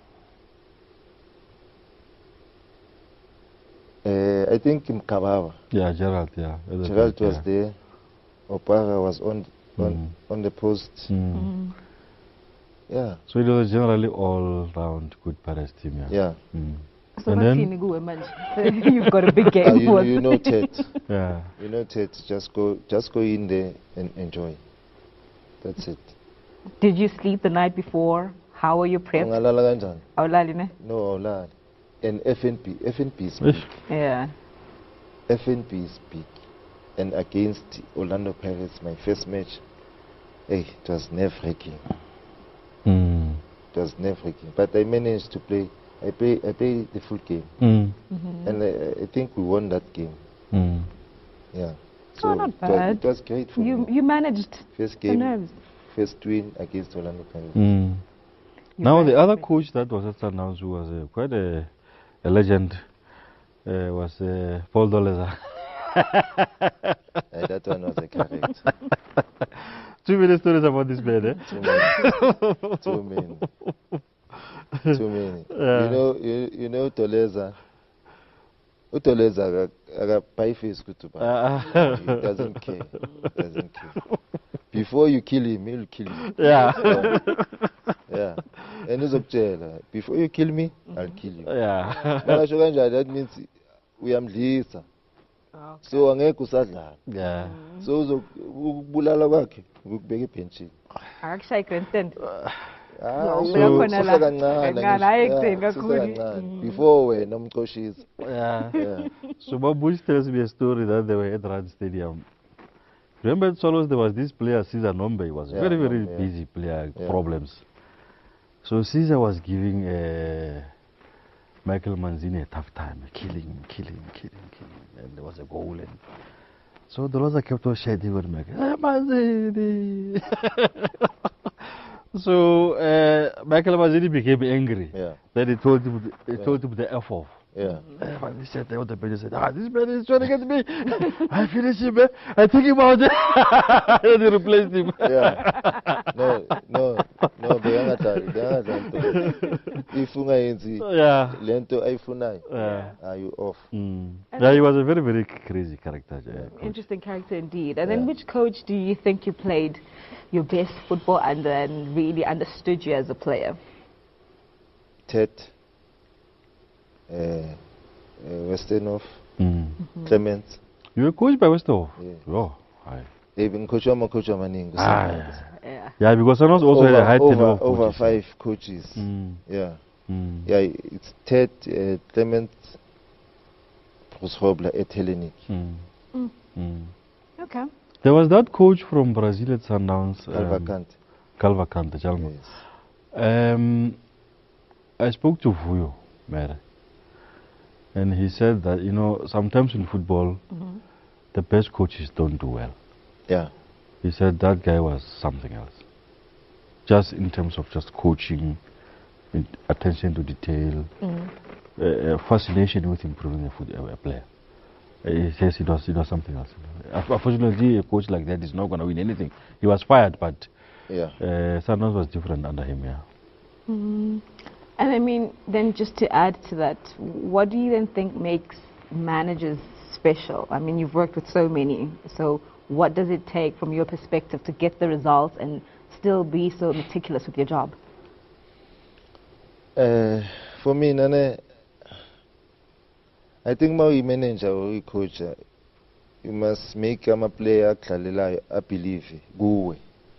Uh, I think Mkababa. Yeah, Gerald. Yeah. Other Gerald people, was yeah. there. Opara was on on Mm. on the post. Mm. Mm. Yeah. So it was generally all-round good Pirates team. Yeah. Yeah. Mm. So And that's then- Tinigu, man. You've got a big game Uh, you, for you us. know Ted. Yeah. You know Ted. Just go just go in there and enjoy. That's it. Did you sleep the night before? How were you prepped? Ungalala kanjani? Awulali ne? No, awulali. And F N P, F N P is big. Ish. Yeah. F N P is big. And against Orlando Pirates, my first match, hey, it was nerve-wracking. Mm. It was nerve-wracking. But I managed to play. I play. I played the full game, Mm. and I, I think we won that game. Mm. Yeah. Oh, not it was, bad. it was great for You me. you managed First the game, nerves. first win against Orlando Pirates. Mm. You Now the managed other it. coach that was at Sundowns, who was uh, quite a, a legend, uh, was uh, Paul Doleza. Uh, that one was a character. Too many stories about this man, eh? Too many. Too many. Too many. Yeah. You know, you, you know Toleza. Utoleza akaphi face kuthi ba. Uh, He doesn't care. He doesn't care. Before you kill him, he'll kill you. yeah. Yeah. And uzokutshela, before you kill me, I'll kill you. yeah. Makasho kanjani, that means uyamdlisa. Okay. So angeke usadlala. yeah. So uzokubulala kwakhe ukubeka ebenchini. Akakushayi grandstand. Ah, So- so- khona la. susa kancane, Kancane, hayi ngisho. ekutheni Yeah, susa kakhulu. kancane. Mm. Before wena umcoshisi. Yeah. Yeah. So Babush tells me a story that they were at Rand Stadium. Remember at Swallows there was this player, Caesar Nombe. He was a Yeah, very, very Nombe, yeah. busy player, Yeah. problems. So Caesar was giving uh, Michael Manzini a tough time, killing him, killing him, killing him, killing him. And there was a goal. And so the Rosa kept on shouting on Michael, "Hey, Manzini!" So uh, Michael Manzini became angry. Yeah. Then he told him, he Yeah. told him the F off. Yeah. And he said, on the bench, he said, ah, this man is trying to get me. I finish him, eh? I take him out. And he replaced him. Yeah. No, no, no, beyangadlali, beyangadlali. If ungayenzi Yeah. lento ayifunayo, Yeah. are you off? Mm. Yeah, he was a very, very crazy character. Yeah, coach. Interesting character indeed. And Yeah. then which coach do you think you played your best football under and really understood you as a player? Ted, uh, uh, Westernoff, Mm. Clement. You were coached by Westerhof? Yeah. Oh, hi. Even coach ama coach amaningi. Ah, yeah. Yeah. Yeah, because Sanos also over, had a high over, tenure of over coaches. five coaches. Mm. Yeah. Mm. Yeah, it's Ted, uh, Clement, Bruce Hobler at Hellenic. Mm. Mm. Mm. Okay. There was that coach from Brazil at Sundowns. um, Calvacante. Calvacante, Chalma. Yes. Um, I spoke to Vuyo Mere, and he said that, you know, sometimes in football, Mhm. the best coaches don't do well. Yeah. He said that guy was something else. Just in terms of just coaching, in- attention to detail, Mm. uh, uh, fascination with improving a, foot, a player. Uh, he says it was, it was something else. Unf- Unfortunately, a coach like that is not going to win anything. He was fired, but Yeah. uh, Sanders was different under him, yeah. Mm. And I mean, then just to add to that, what do you then think makes managers special? I mean, you've worked with so many, so what does it take from your perspective to get the results and still be so meticulous with your job? Uh, for me, Nane, I think my manager or coach, uh, you must make a player a believe kuwe,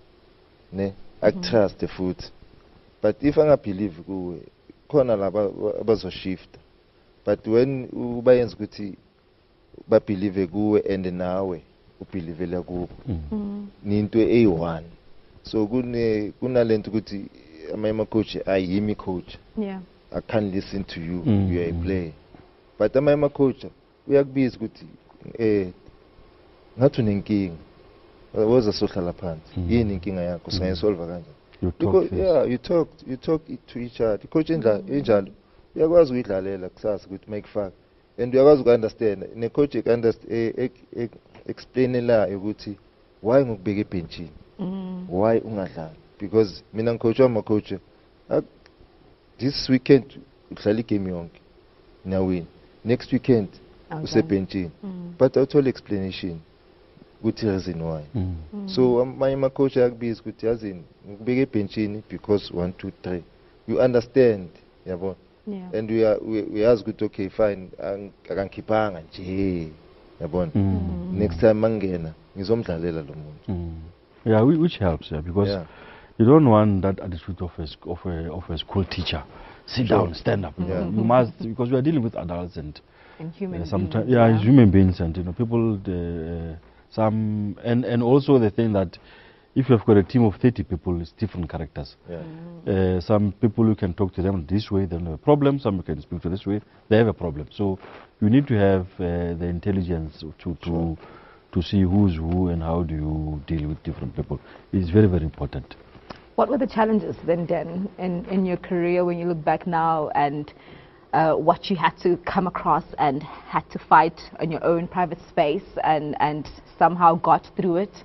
ne, I trust the foot. But if I believe kuwe, khona laba abazo shift. But when ubayenza ukuthi ba believe kuwe and nawe ubelievela kubo, Mm. ninto eyi one. So kune kunalento ukuthi ama coach ayimi coach. Yeah. I can't listen to you. Mm, You are a mm. player. But ama coach uyakubiza ukuthi eh ngathi unenkinga. Woza sohlala phansi. Mm. Yini inkinga yakho? Singayisolve kanjani? You talk Because first. yeah, you talk you talk to each other. Coach endla enjalo. Uyakwazi ukudlalela kusasa ukuthi make fak. And uyakwazi ukunderstand. Ne coach ek understand explainela ukuthi why ngokubeka ebenchini. Mm. Why ungadlali? Because mina ngicoach wama coach uh, this weekend udlala igame yonke nawini, next weekend Okay. usebenchini, Mm. but awuthole explanation ukuthi reason why. Mm. Mm. So amanye ama coach ayakubiza ukuthi yazini ngikubeka ebenchini because one two three, you understand, yabo, Yeah. and we are we, we ask ukuthi okay fine akangikhiphanga nje, yabo, Mm. next time mangena ngizomdlalela lo muntu. Mm. Yeah, whi- which helps, yeah, because Yeah. you don't want that attitude of a, sc- of a, of a school teacher. Sit Sure. down, stand up. Yeah. You must, because we are dealing with adults and And human uh, sometimes, beings, yeah, yeah. it's human beings, and you know, people, the, uh, some, and and also the thing that if you've got a team of thirty people, it's different characters. Yeah. Uh, some people you can talk to them this way, they don't have a problem. Some you can speak to this way, they have a problem. So you need to have uh, the intelligence to to Sure. to see who's who and how do you deal with different people. It's very very important. What were the challenges then, Dan, in, in your career when you look back now, and uh, what you had to come across and had to fight in your own private space and, and somehow got through it?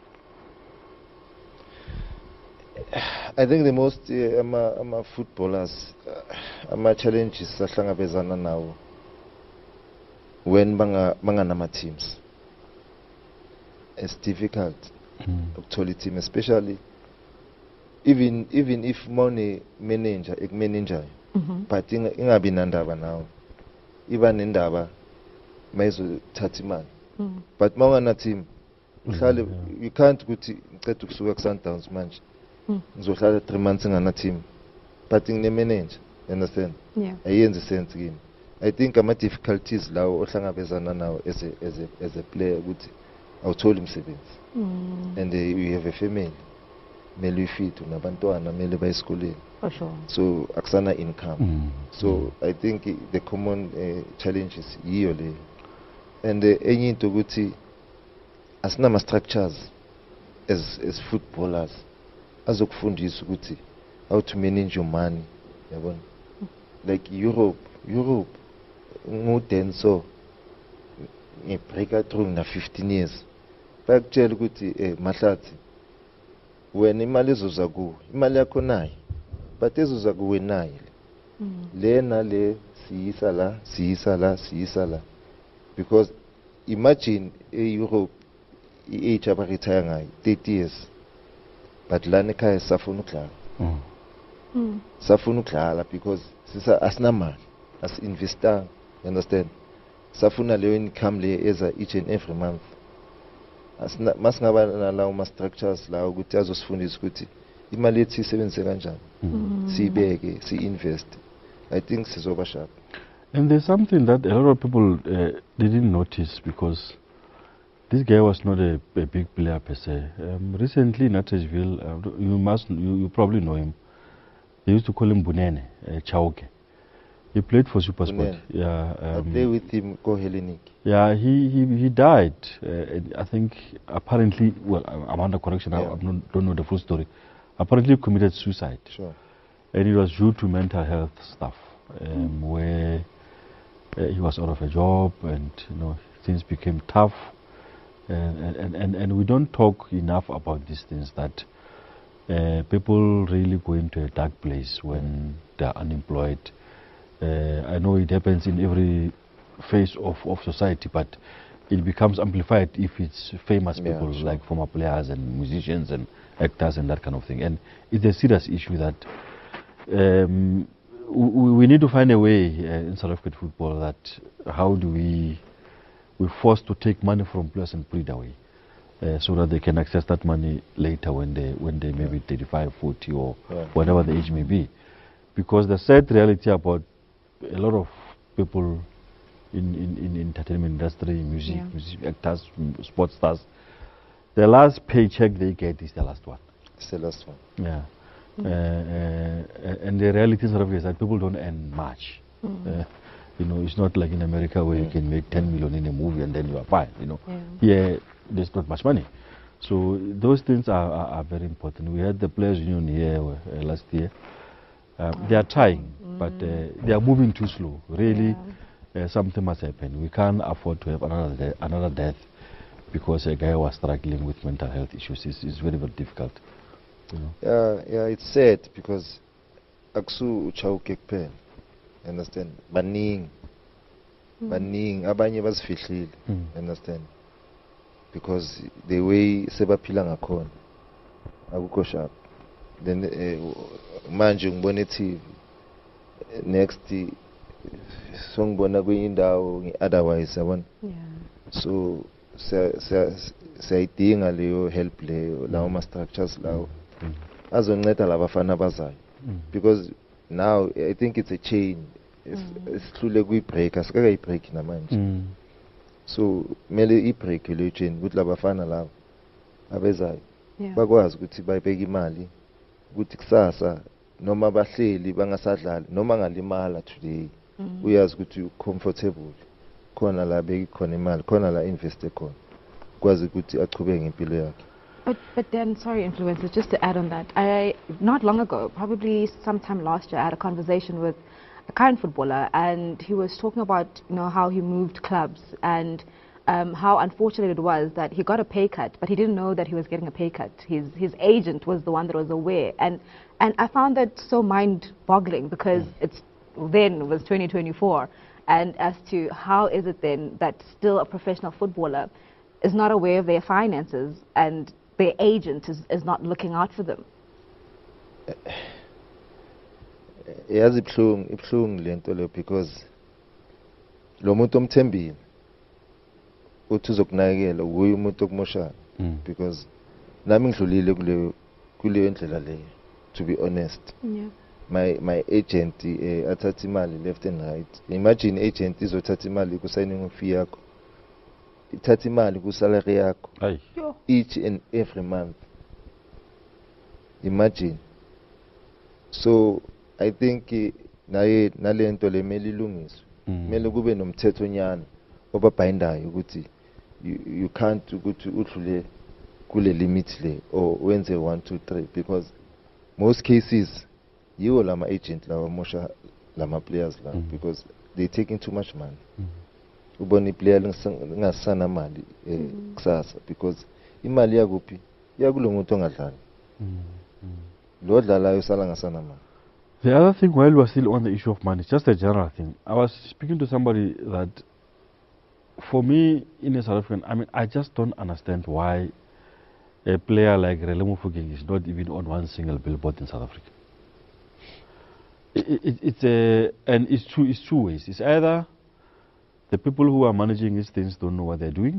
I think the most uh, ama, ama footballers uh, ama challenges ahlangabezana nawo when banga banganama teams, it's difficult ukuthola team, especially even even if money manager ekumanager, Mhm. but inga- ingabi nandaba nawo, iba nendaba mayizothatha imali. Mm. But mawungana team uhlale, yeah. you can't ukuthi ngicela ukusuka ku-Sundowns manje Mm. ngizohlala three months ngana team, but ngine manager, you understand, Yeah. ayenzi sense kimi. I think ama difficulties lawo ohlangabezana nawo as a as a as a player ukuthi awutholi umsebenzi, Mm. and uh, you have a family, mele uyifeed, unabantwana mele baye esikoleni, For sure. so akusana income. Mm. So I think i- the common uh, challenges yiyo le, and uh, enye into ukuthi asinama structures as as footballers azokufundisa ukuthi how to manage your money, yabona, like Europe Europe nguden so ngibreaka through na fifteen years bayakutshela ukuthi eh Mahlathi, wena imali ezoza kuwe imali yakho nayo, but ezoza kuwe nayo Mm. le na le siyisa la siyisa la siyisa la, because imagine e-Europe i-age abaretire ngayo thirty years, but lana ekhaya sisafuna ukudlala, Mm. Mm. sisafuna ukudlala because sisa asinamali, asi-investanga, you understand. safuna leyo income le eza each and every month. Masingaba nalawo ma-structures lawo ukuthi azosifundisa ukuthi imali yethu siyisebenzise kanjani, siyibeke, si-invest. I think sizoba sharp. And there's something that a lot of people uh, didn't notice, because this guy was not a, a big player per se. Um, recently in Atteridgeville, uh, you must, you, you probably know him. They used to call him Bunene, uh, Chauke. He played for SuperSport. Yeah, um, I play with him, go Hellenic. Yeah, he he, he died. Uh, I think apparently, well, I'm under correction. Yeah. I, I don't, don't know the full story. Apparently, he committed suicide. Sure. And it was due to mental health stuff, um, mm. where uh, he was out of a job, and you know things became tough. And and, and, and we don't talk enough about these things, that uh, people really go into a dark place when they're unemployed. Uh, I know it happens in every phase of, of society, but it becomes amplified if it's famous people, yeah, sure. like former players and musicians and actors and that kind of thing. And it's a serious issue that um, we, we need to find a way uh, in South African football that how do we we're forced to take money from players and put it away, uh, so that they can access that money later when they when they may be thirty-five, forty, or yeah. whatever the age may be. Because the sad reality about a lot of people in in, in entertainment industry, music, yeah. music actors, sports stars, the last paycheck they get is the last one. It's the last one. Yeah. Mm-hmm. uh, uh, and the reality sort of is that people don't earn much. Mm-hmm. uh, you know, it's not like in America where mm-hmm. you can make ten million in a movie and then you are fine. You know, yeah. Here there's not much money. So those things are, are, are very important. We had the Players Union here uh, last year. Uh, oh. They are trying, mm. but uh, they are moving too slow. Really, yeah. uh, something must happen. We can't afford to have another de another death because a guy was struggling with mental health issues. It's, it's very, very difficult. You know? Yeah, yeah, it's sad because aksu uchauke kuphela. Understand? Baning, mm. baning, abanye bazifihlile. Mm. Understand? Because the way sebaphila ngakhona akukho sharp. Then uh, manje ngibona T V next songibona kuyindawo otherwise yabona. Yeah. So sayidinga leyo help leyo lawo ma structures lawo azonceda labafana abazayo, because now I think it's a chain. Esihlule kuyi-break, asikaka i-break namanje. So mele i-break leyo chain ukuthi labafana labo abezayo bakwazi ukuthi bayibeke imali ukuthi kusasa noma bahleli bangasadlali noma ngalimala today uyazi ukuthi u-comfortable khona la beki khona imali khona la investe khona kwazi ukuthi achubeke ngempilo yakhe. But, but then, sorry, influencers, just to add on that, I, not long ago, probably sometime last year, I had a conversation with a current footballer, and he was talking about, you know, how he moved clubs and um, how unfortunate it was that he got a pay cut, but he didn't know that he was getting a pay cut. His his agent was the one that was aware, and and I found that so mind-boggling, because mm. it's then it was twenty twenty-four, and as to how is it then that still a professional footballer is not aware of their finances and their agent is, is not looking out for them. Yazi ibhlungu ibhlungu lento le, because lo muntu omthembile uthi uzokunakekela uye umuntu okumoshana, because nami ngidlulile kuleyo kuleyo ndlela leyo, to be honest. Yeah. My my agent uh, athatha imali left and right. Imagine agent izothatha imali ku signing fee yakho, ithatha imali ku salary yakho each and every month. Imagine. So I think naye nalento le meli ilungiswe, mele kube nomthetho nyana obabhindayo ukuthi you, you can't ukuthi udlule kule limit le or wenze one two three, because most cases yiwo lama agent lawa mosha lama players la, mm. because they taking too much money. Ubona iplayer lingasana mali kusasa, because imali yakuphi yakulo muntu ongadlali lo dlalayo sala ngasana mali. The other thing, while we're still on the issue of money, just a general thing, I was speaking to somebody that for me in a South African, I mean, I just don't understand why a player like Relemo Mofokeng is not even on one single billboard in South Africa. It, it, it's a, and it's two, it's two ways. It's either the people who are managing these things don't know what they're doing,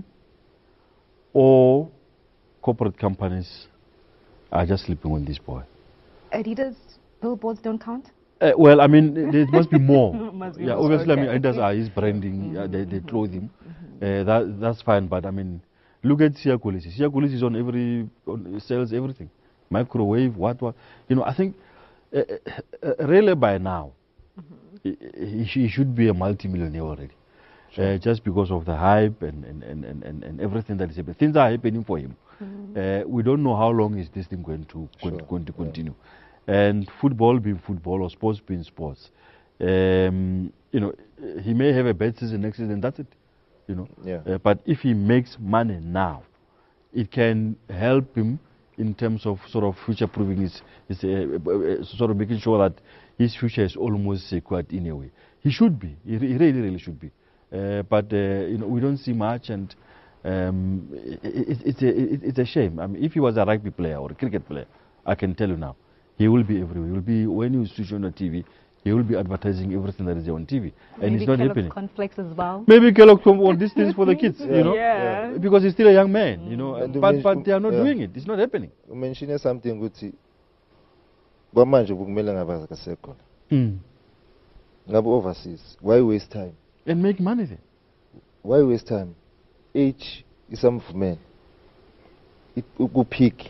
or corporate companies are just sleeping on this boy. Adidas billboards don't count? Uh, well, I mean, there must be more. Must be yeah, more, obviously, okay. I mean, Adidas are his branding, mm-hmm. uh, they, they clothing. Mm-hmm. uh, that, that's fine, but I mean, look at Siya Kolisi. Siya Kolisi is on every, on, sells everything. Microwave, what, what. You know, I think uh, uh, really by now, mm-hmm. he, he should be a multi-millionaire already. Sure. Uh, just because of the hype and, and, and, and, and everything that is happening. Things are happening for him. Mm-hmm. uh, we don't know how long is this thing going to, sure. going, going to continue. Yeah. And football being football or sports being sports, um, you know, he may have a bad season next season, that's it, you know. Yeah. Uh, but if he makes money now, it can help him in terms of sort of future-proofing his, his uh, uh, sort of making sure that his future is almost secured in a way. He should be, he, he really, really should be. Uh, but, uh, you know, we don't see much, and um, it, it, it's, a, it, it's a shame. I mean, if he was a rugby player or a cricket player, I can tell you now, he will be everywhere. He will be, when you switch on the T V, he will be advertising everything that is on T V. Maybe and it's not Kellogg's happening. Cornflakes as well. Maybe Kellogg's come on these things for the kids, yeah. you know, yeah. Yeah. Because he's still a young man, mm. you know. And but but they are not yeah. doing it. It's not happening. You mentioned something good. Kwamanje bukumela ngaba kasekho. Mm. Ngabo overseas. Why waste time? And make money there. Why waste time? Age is some men. It uku peak.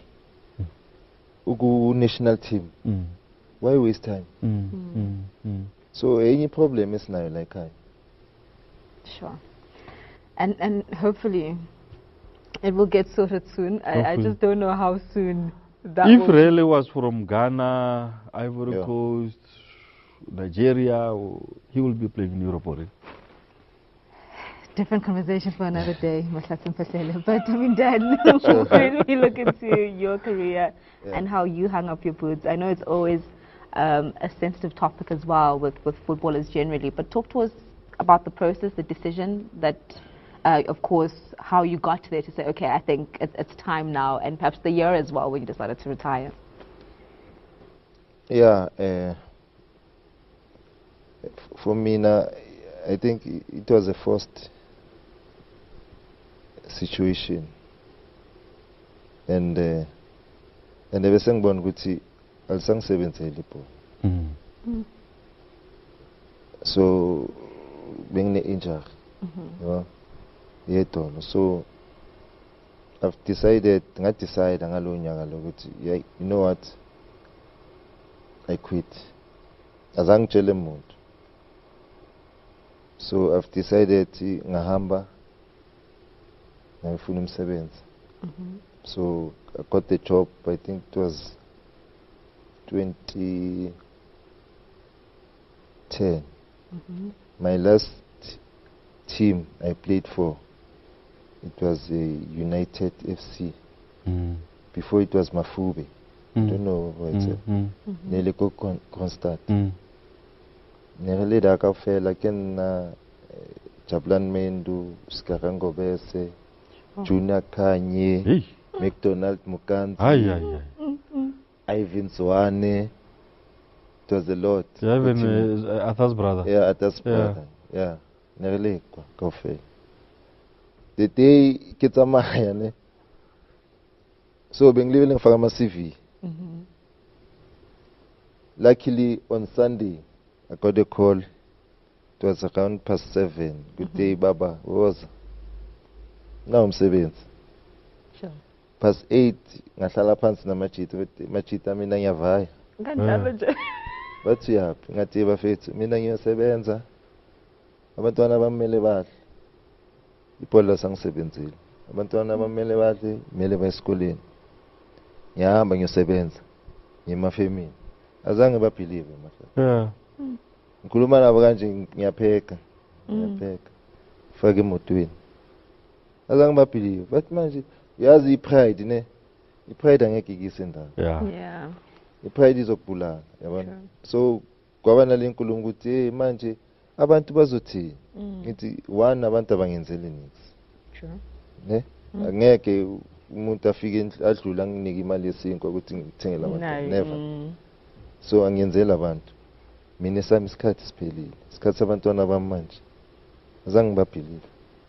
Uku national team. Mm. Why waste time? Mm. Mm. Mm. So any problem is now like I. Sure. And and hopefully it will get sorted soon. I, I just don't know how soon that If will really was from Ghana, Ivory yeah. Coast, Nigeria, or he will be playing in Europe already. Different conversation for another day, Mahlatsi Mphahlele. But I mean, Dan, when we look into your career yeah. and how you hung up your boots, I know it's always um, a sensitive topic as well with, with footballers generally, but talk to us about the process, the decision that, uh, of course, how you got there to say, okay, I think it's, it's time now, and perhaps the year as well when you decided to retire. Yeah, uh, for me now, I think it was a first situation, and uh, and they were saying bon guti alisang sebenzele po. So being the injury, mm-hmm. you know, yedolo. So I've decided, I decided ngalo nyaka lo guti, you know what, I quit. Azang tshele muntu. So I've decided ngahamba ngifuna umsebenzi. So I got the job, I think it was twenty ten. Mm-hmm. My last team I played for, it was uh, United F C. Mm. Before it was Mafube. Mm. I don't know what it's mm. Neleko mm. Constant. Mm. Nerele da ka fela ke nna Jablan Mendu, Skarango Bese, Junior Kanye, hey. McDonald Mukanzi, ay, ay, ay. Ivan Zwane. It was a lot. Yeah, even uh, Atha's brother. Yeah, Atha's yeah. brother. Yeah. Nerele ka fela. The day kitsamaya ne. So being living in Farama C V. Mm-hmm. Luckily on Sunday I got a call. It was around past seven. Good mm-hmm. day, Baba. What was? Now I'm seven. Sure. Past eight, ngahlala phansi namachita. Machita mina ngiyavaya. Kanjalo nje. Bathi yaphi? Ngathi bafethu mina ngiyasebenza. Abantwana bamele badle. Ibhola sangisebenzile. Abantwana bamele badle, mele baye esikoleni. Ngiyahamba ngiyosebenza. Ngimafemini. Azange babelieve mafethu. Yeah. Ngikhuluma nabo kanje ngiyapheka. Ngiyapheka. Faka emotweni. Azange babelieve. Bathi manje yazi ipride ne. Ipride angeke ikise ndawo. Yeah. Yeah. Ipride izokubulala, yabona. So kwaba nale nkulumo ukuthi hey manje abantu bazothi ngithi one abantu abangenzeli nix. Sure. Ne? Angeke umuntu afike adlula nginike imali yesinkwa ukuthi ngithengele abantu. Never. So angiyenzela abantu. Mina sami isikhathi siphelile. Isikhathi sabantwana bami manje. azange believe.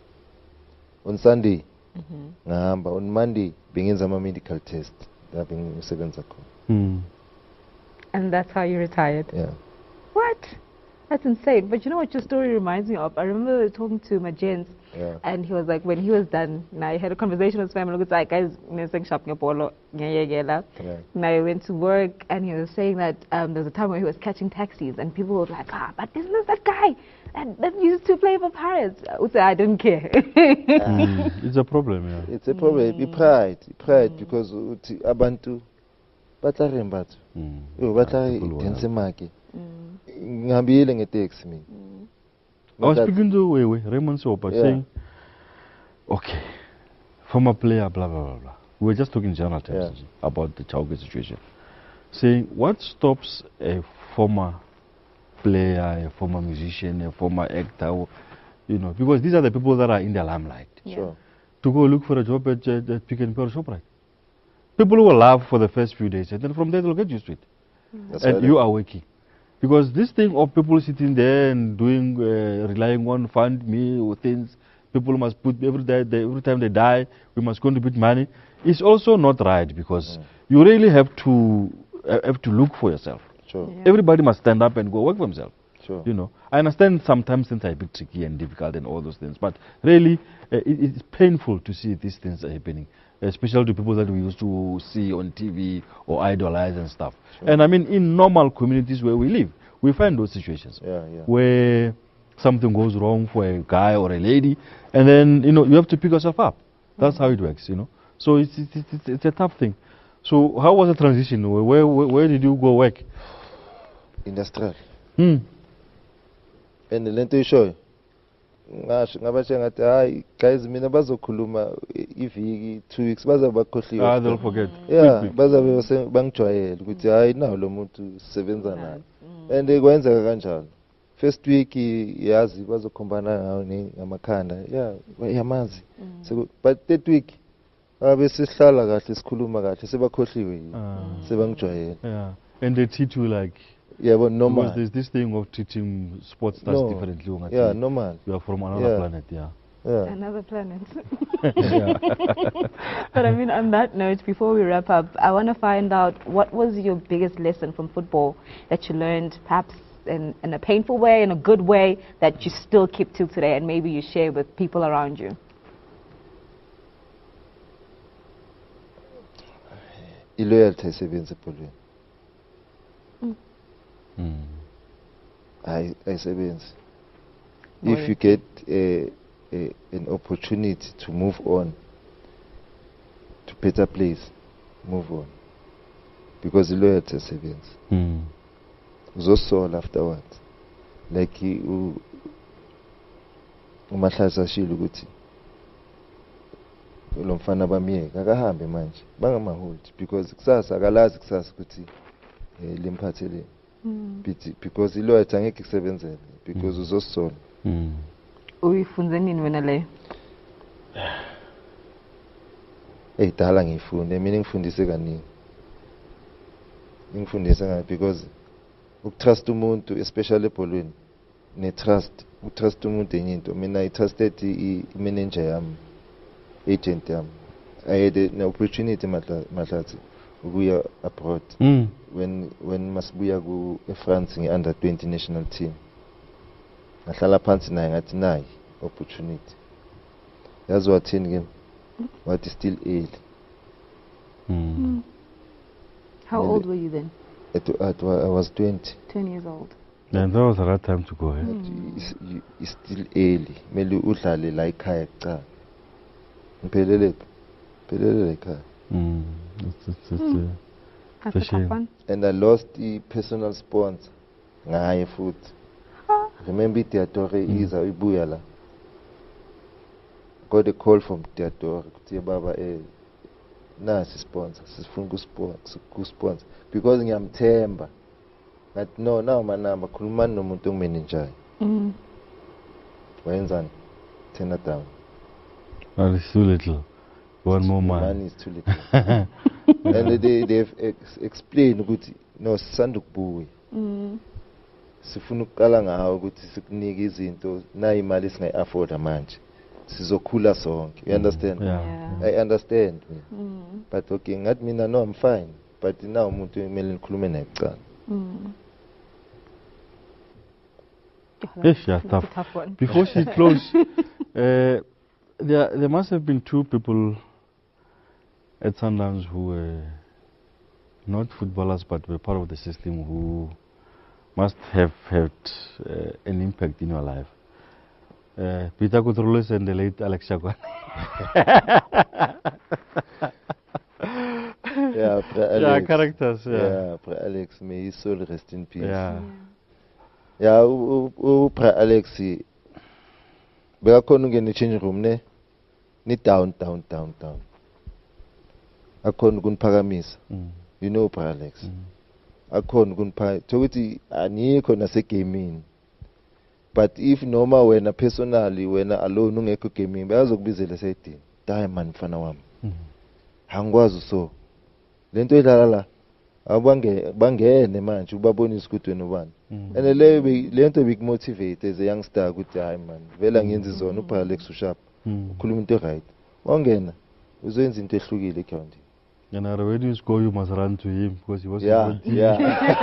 On Sunday ngahamba, on Monday bengenza ama medical test la bengisebenza khona. Mm. And that's how you retired? Yeah. What? That's insane. But you know what your story reminds me of? I remember talking to my gents, Yeah. and he was like, when he was done, now he had a conversation with his family. It's like, guys, now he went to work, and he was saying that um, there was a time where he was catching taxis, and people were like, ah, but isn't this that guy that, that used to play for Pirates? I would say, I don't care. Mm. It's a problem, yeah. It's a problem. Mm. Pride, pride, mm. because uthi abantu batlare Mm. yo batlare dance market. Ngihambile ngeTaxi mina. I was speaking to Wewe, Raymond Sopa, Yeah. saying, okay, former player, blah, blah, blah, blah. We were just talking in general terms Yeah. about the Chauke situation. Saying, what stops a former player, a former musician, a former actor, you know, because these are the people that are in the limelight, Yeah. Sure. to go look for a job at, uh, at Pick and Pay or ShopRite. People will laugh for the first few days, and then from there they'll get used to it. That's And why you they- are working. Because this thing of people sitting there and doing, uh, relying on fund me or things, people must put, every, day, they, every time they die, we must contribute money, is also not right, because Mm. you really have to, uh, have to look for yourself. Sure. Yeah. Everybody must stand up and go work for himself. Sure. You know, I understand sometimes things are a bit tricky and difficult and all those things, but really, uh, it, it's painful to see these things are happening, especially to people that we used to see on T V or idolize and stuff. Sure. And I mean, in normal communities where we live, we find those situations Yeah, yeah. where something goes wrong for a guy or a lady, and then, you know, you have to pick yourself up. That's how it works, you know. So it's, it's, it's, it's a tough thing. So how was the transition? Where, where, where did you go work? Industrial. Hmm. And lento ishoyo ngasho ngabashe ngathi hayi guys mina bazokhuluma iviki two weeks bazabe bakhohliwe. Ah, they'll forget. Yeah, Quick, quick. bazabe base- bangijwayele ukuthi hayi nawo lo muntu sisebenza naye. And kwenzeka kanjalo. First week yazi bazokhombana ngawo ni ngamakhanda. Yeah, yamazi. So but that week abe sihlala kahle sikhuluma kahle sebakhohliwe. Ah. Sebangijwayele. Yeah. And they treat you like, Yeah, but because normal. there's this thing of treating sports stars No. differently. ungathi Yeah, normal. You are from another Yeah. planet, yeah. Yeah. Another planet. yeah. But I mean, on that note, before we wrap up, I want to find out, what was your biggest lesson from football that you learned, perhaps in, in a painful way, in a good way, that you still keep till today, and maybe you share with people around you? I-loyalty ayisebenzi ebholweni. Mm. Ayi- ayisebenzi. Why? If you get a, a, an opportunity to move on to better place, move on. Because i-loyalty ayisebenzi. Mm. Uzosola afterwards. Like i- u- uMahlatsi ashilo ukuthi lo mfana bamiyeka akahambe manje bangamaholi, because kusasa akalazi kusasa ukuthi eh, limphathele. Bithi- because i-loyalty angeke ikusebenzele, because uzosola. Mm. Uyifunze nini wena leyo? Eyidala ngiyifunde, mina ngifundise kaningi. Ngifundise ngayo because ukutrust umuntu, especially ebholweni, ne-trust, utrust umuntu enye into. Mina I trusted i- i-manager yami, agent yami. I had an opportunity Mahla- Mahlatsi ukuya abroad Mm. when when masibuya ku eFrance nge-under twenty national team. Ngahlala phansi naye ngathi nayi opportunity. Yazi wathini ke? Wathi still early. Mm. How Maybe- old were you then? At, at, I was twenty. ten years old. And that was the right time to go ahead. It's, you- it's still early. Mele udlale la ekhaya kuqala. Ngiphelele ngiphelele la ekhaya. Mm. It's, it's, it's, Mm. uh, That's For a tough shame. one. And I lost the personal sponsor. Ngaye futhi. Ah. Remember Teatore Mm. iza ibuya la. Got a call from Teatore kuthi baba eh nasi sponsor sifuna kusponsor kusponsor because ngiyamthemba. Ngathi no nawo manamba khulumani nomuntu ongimenejayo. Mm. Wayenzani? Turn it down. That is too little. One more Money man. is too little. And they they've ex explained ukuthi no sisanda ukubuya. Mm. sifuna ukuqala ngawo ukuthi sikunike izinto na imali singayi-afforda manje sizokhula sonke. You understand? Yeah. Yeah. I understand. Mm. But okay, ngathi mina no, I'm fine. But now umuntu emele nikhulume naye kuqala. Mm. Yes, yeah, That's tough. a tough one. Before she closed, uh, there there must have been two people at Sundowns who were not footballers but were part of the system who must have had uh, an impact in your life. Uh, Peter Kutrolis and the late Alex Shakwan. Yeah, Pra Alex. Yeah, characters. Yeah. Yeah, Pra Alex, may his soul rest in peace. Yeah. Yeah, u, u, u Pra Alex, bekakhona ungena change room ne, ni down, down, down, down. Akhona ukuniphakamisa. Mm. You know Pra Alex. Mm. Akhona ukunipha, ukuthi anikho nasegaming. But if noma wena personally wena alone ungekho gaming, bayazokubizela sayidini. Diamond mfana wami. Mm. Angikwazi so. Lento edlala la abange bangene manje ubabonisa ukuthi wena ubani. Mm. And le lento bikumotivate as a youngster ukuthi hayi man vela ngenza izona uPra Alex ushap. Mm. Ukhuluma into right. Wangena uzoyenza into ehlukile ecounty. And uh, when you score, you must run to him because he was Yeah, in the team. yeah.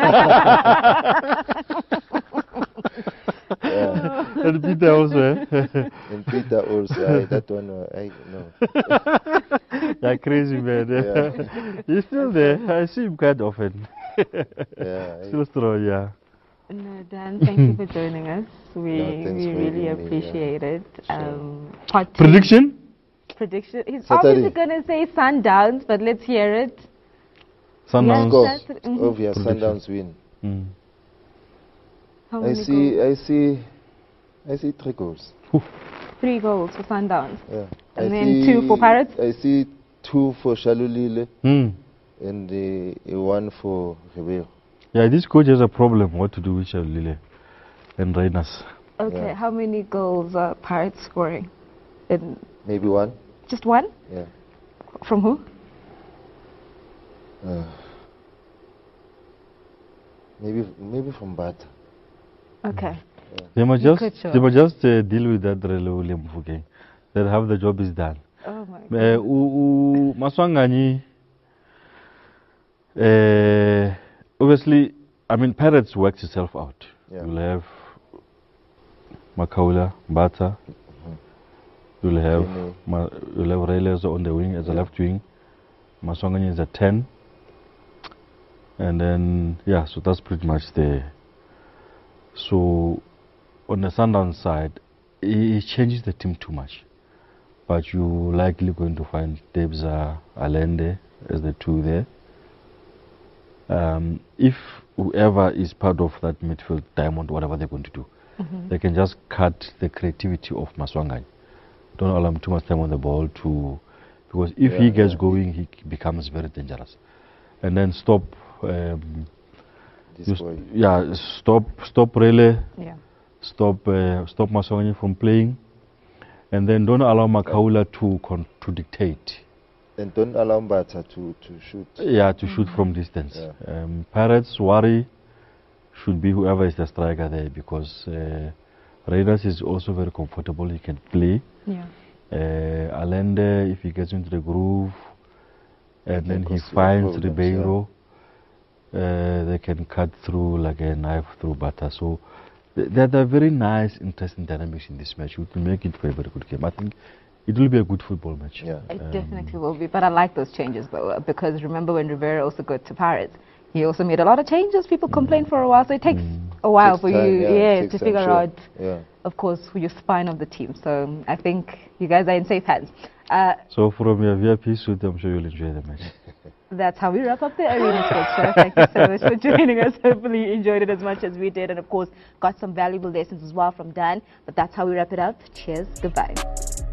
Yeah. And Peter also. Eh? And Peter also, I, that one, uh, I know. Yeah, crazy man. Yeah. He's still there. I see him quite often. Yeah, I- Still strong, yeah. No, Dan, thank you for joining us. We No, thanks we for really having me, appreciate it. Sure. Um, part two- Prediction? Prediction. He's Saturday. obviously going to say Sundowns, but let's hear it. Sundowns. Go. Yes, that's- mhm. Obvious, Prediction. Sundowns win. Mm. How I many see, goals? I see, I see three goals. Three goals for Sundowns. Yeah. And I then see, two for Pirates? I see two for Shalulile Mm. and uh, one for Ribeiro. Yeah, this coach has a problem what to do with Shalile and Reiners. Okay, Yeah. how many goals are Pirates scoring? In Maybe one. just one? Yeah. From who? Uh, maybe, maybe from Bata. Okay. They must You just, could show. they must just uh, deal with that Relo William Fuke. That half the job is done. Oh my Uh, God. u, u, Maswangani, uh, obviously, I mean, Pirates works itself out. Yeah. You'll have Makaula, Bata, you'll have Kene. Ma, you'll have Reyes on the wing as a Yeah. left wing. Maswangani is a ten. And then, yeah, so that's pretty much there. So, on the Sundown side, it, it changes the team too much. But you're likely going to find Debza, Allende as the two there. Um, if whoever is part of that midfield diamond, whatever they're going to do, Mhm. they can just cut the creativity of Maswangai. Don't allow him too much time on the ball to, because if he Yeah, gets yeah. going, he c- becomes very dangerous. And then stop, um, This you st- boy. yeah, stop, stop Rele, Yeah. stop, uh, stop Maswangai from playing, and then don't allow Makaula to con- to dictate. And don't allow Bata to, to shoot. Yeah, to shoot from distance. Yeah. Um, Pirates worry should be whoever is the striker there because uh, Raiders is also very comfortable. He can play. Yeah. Uh, Allende, if he gets into the groove, and He then can he cause finds problems, Ribeiro, uh, they can cut through like a knife through butter. So th- there are very nice, interesting dynamics in this match. It will make it for a very good game. I think it will be a good football match. Yeah. It Um, definitely will be, but I like those changes though, uh, because remember when Rivera also got to Pirates, he also made a lot of changes. People complained for a while, so it takes Mm. a while Takes for time, you, yeah, yeah, takes to time, figure sure. out, Yeah. of course, who your spine of the team. So um, I think you guys are in safe hands. Uh, So from your V I P suite, I'm sure you'll enjoy the match. That's how we wrap up the Arena Sports Show. Thank you so much for joining us. Hopefully you enjoyed it as much as we did, and of course got some valuable lessons as well from Dan. But that's how we wrap it up. Cheers. Goodbye.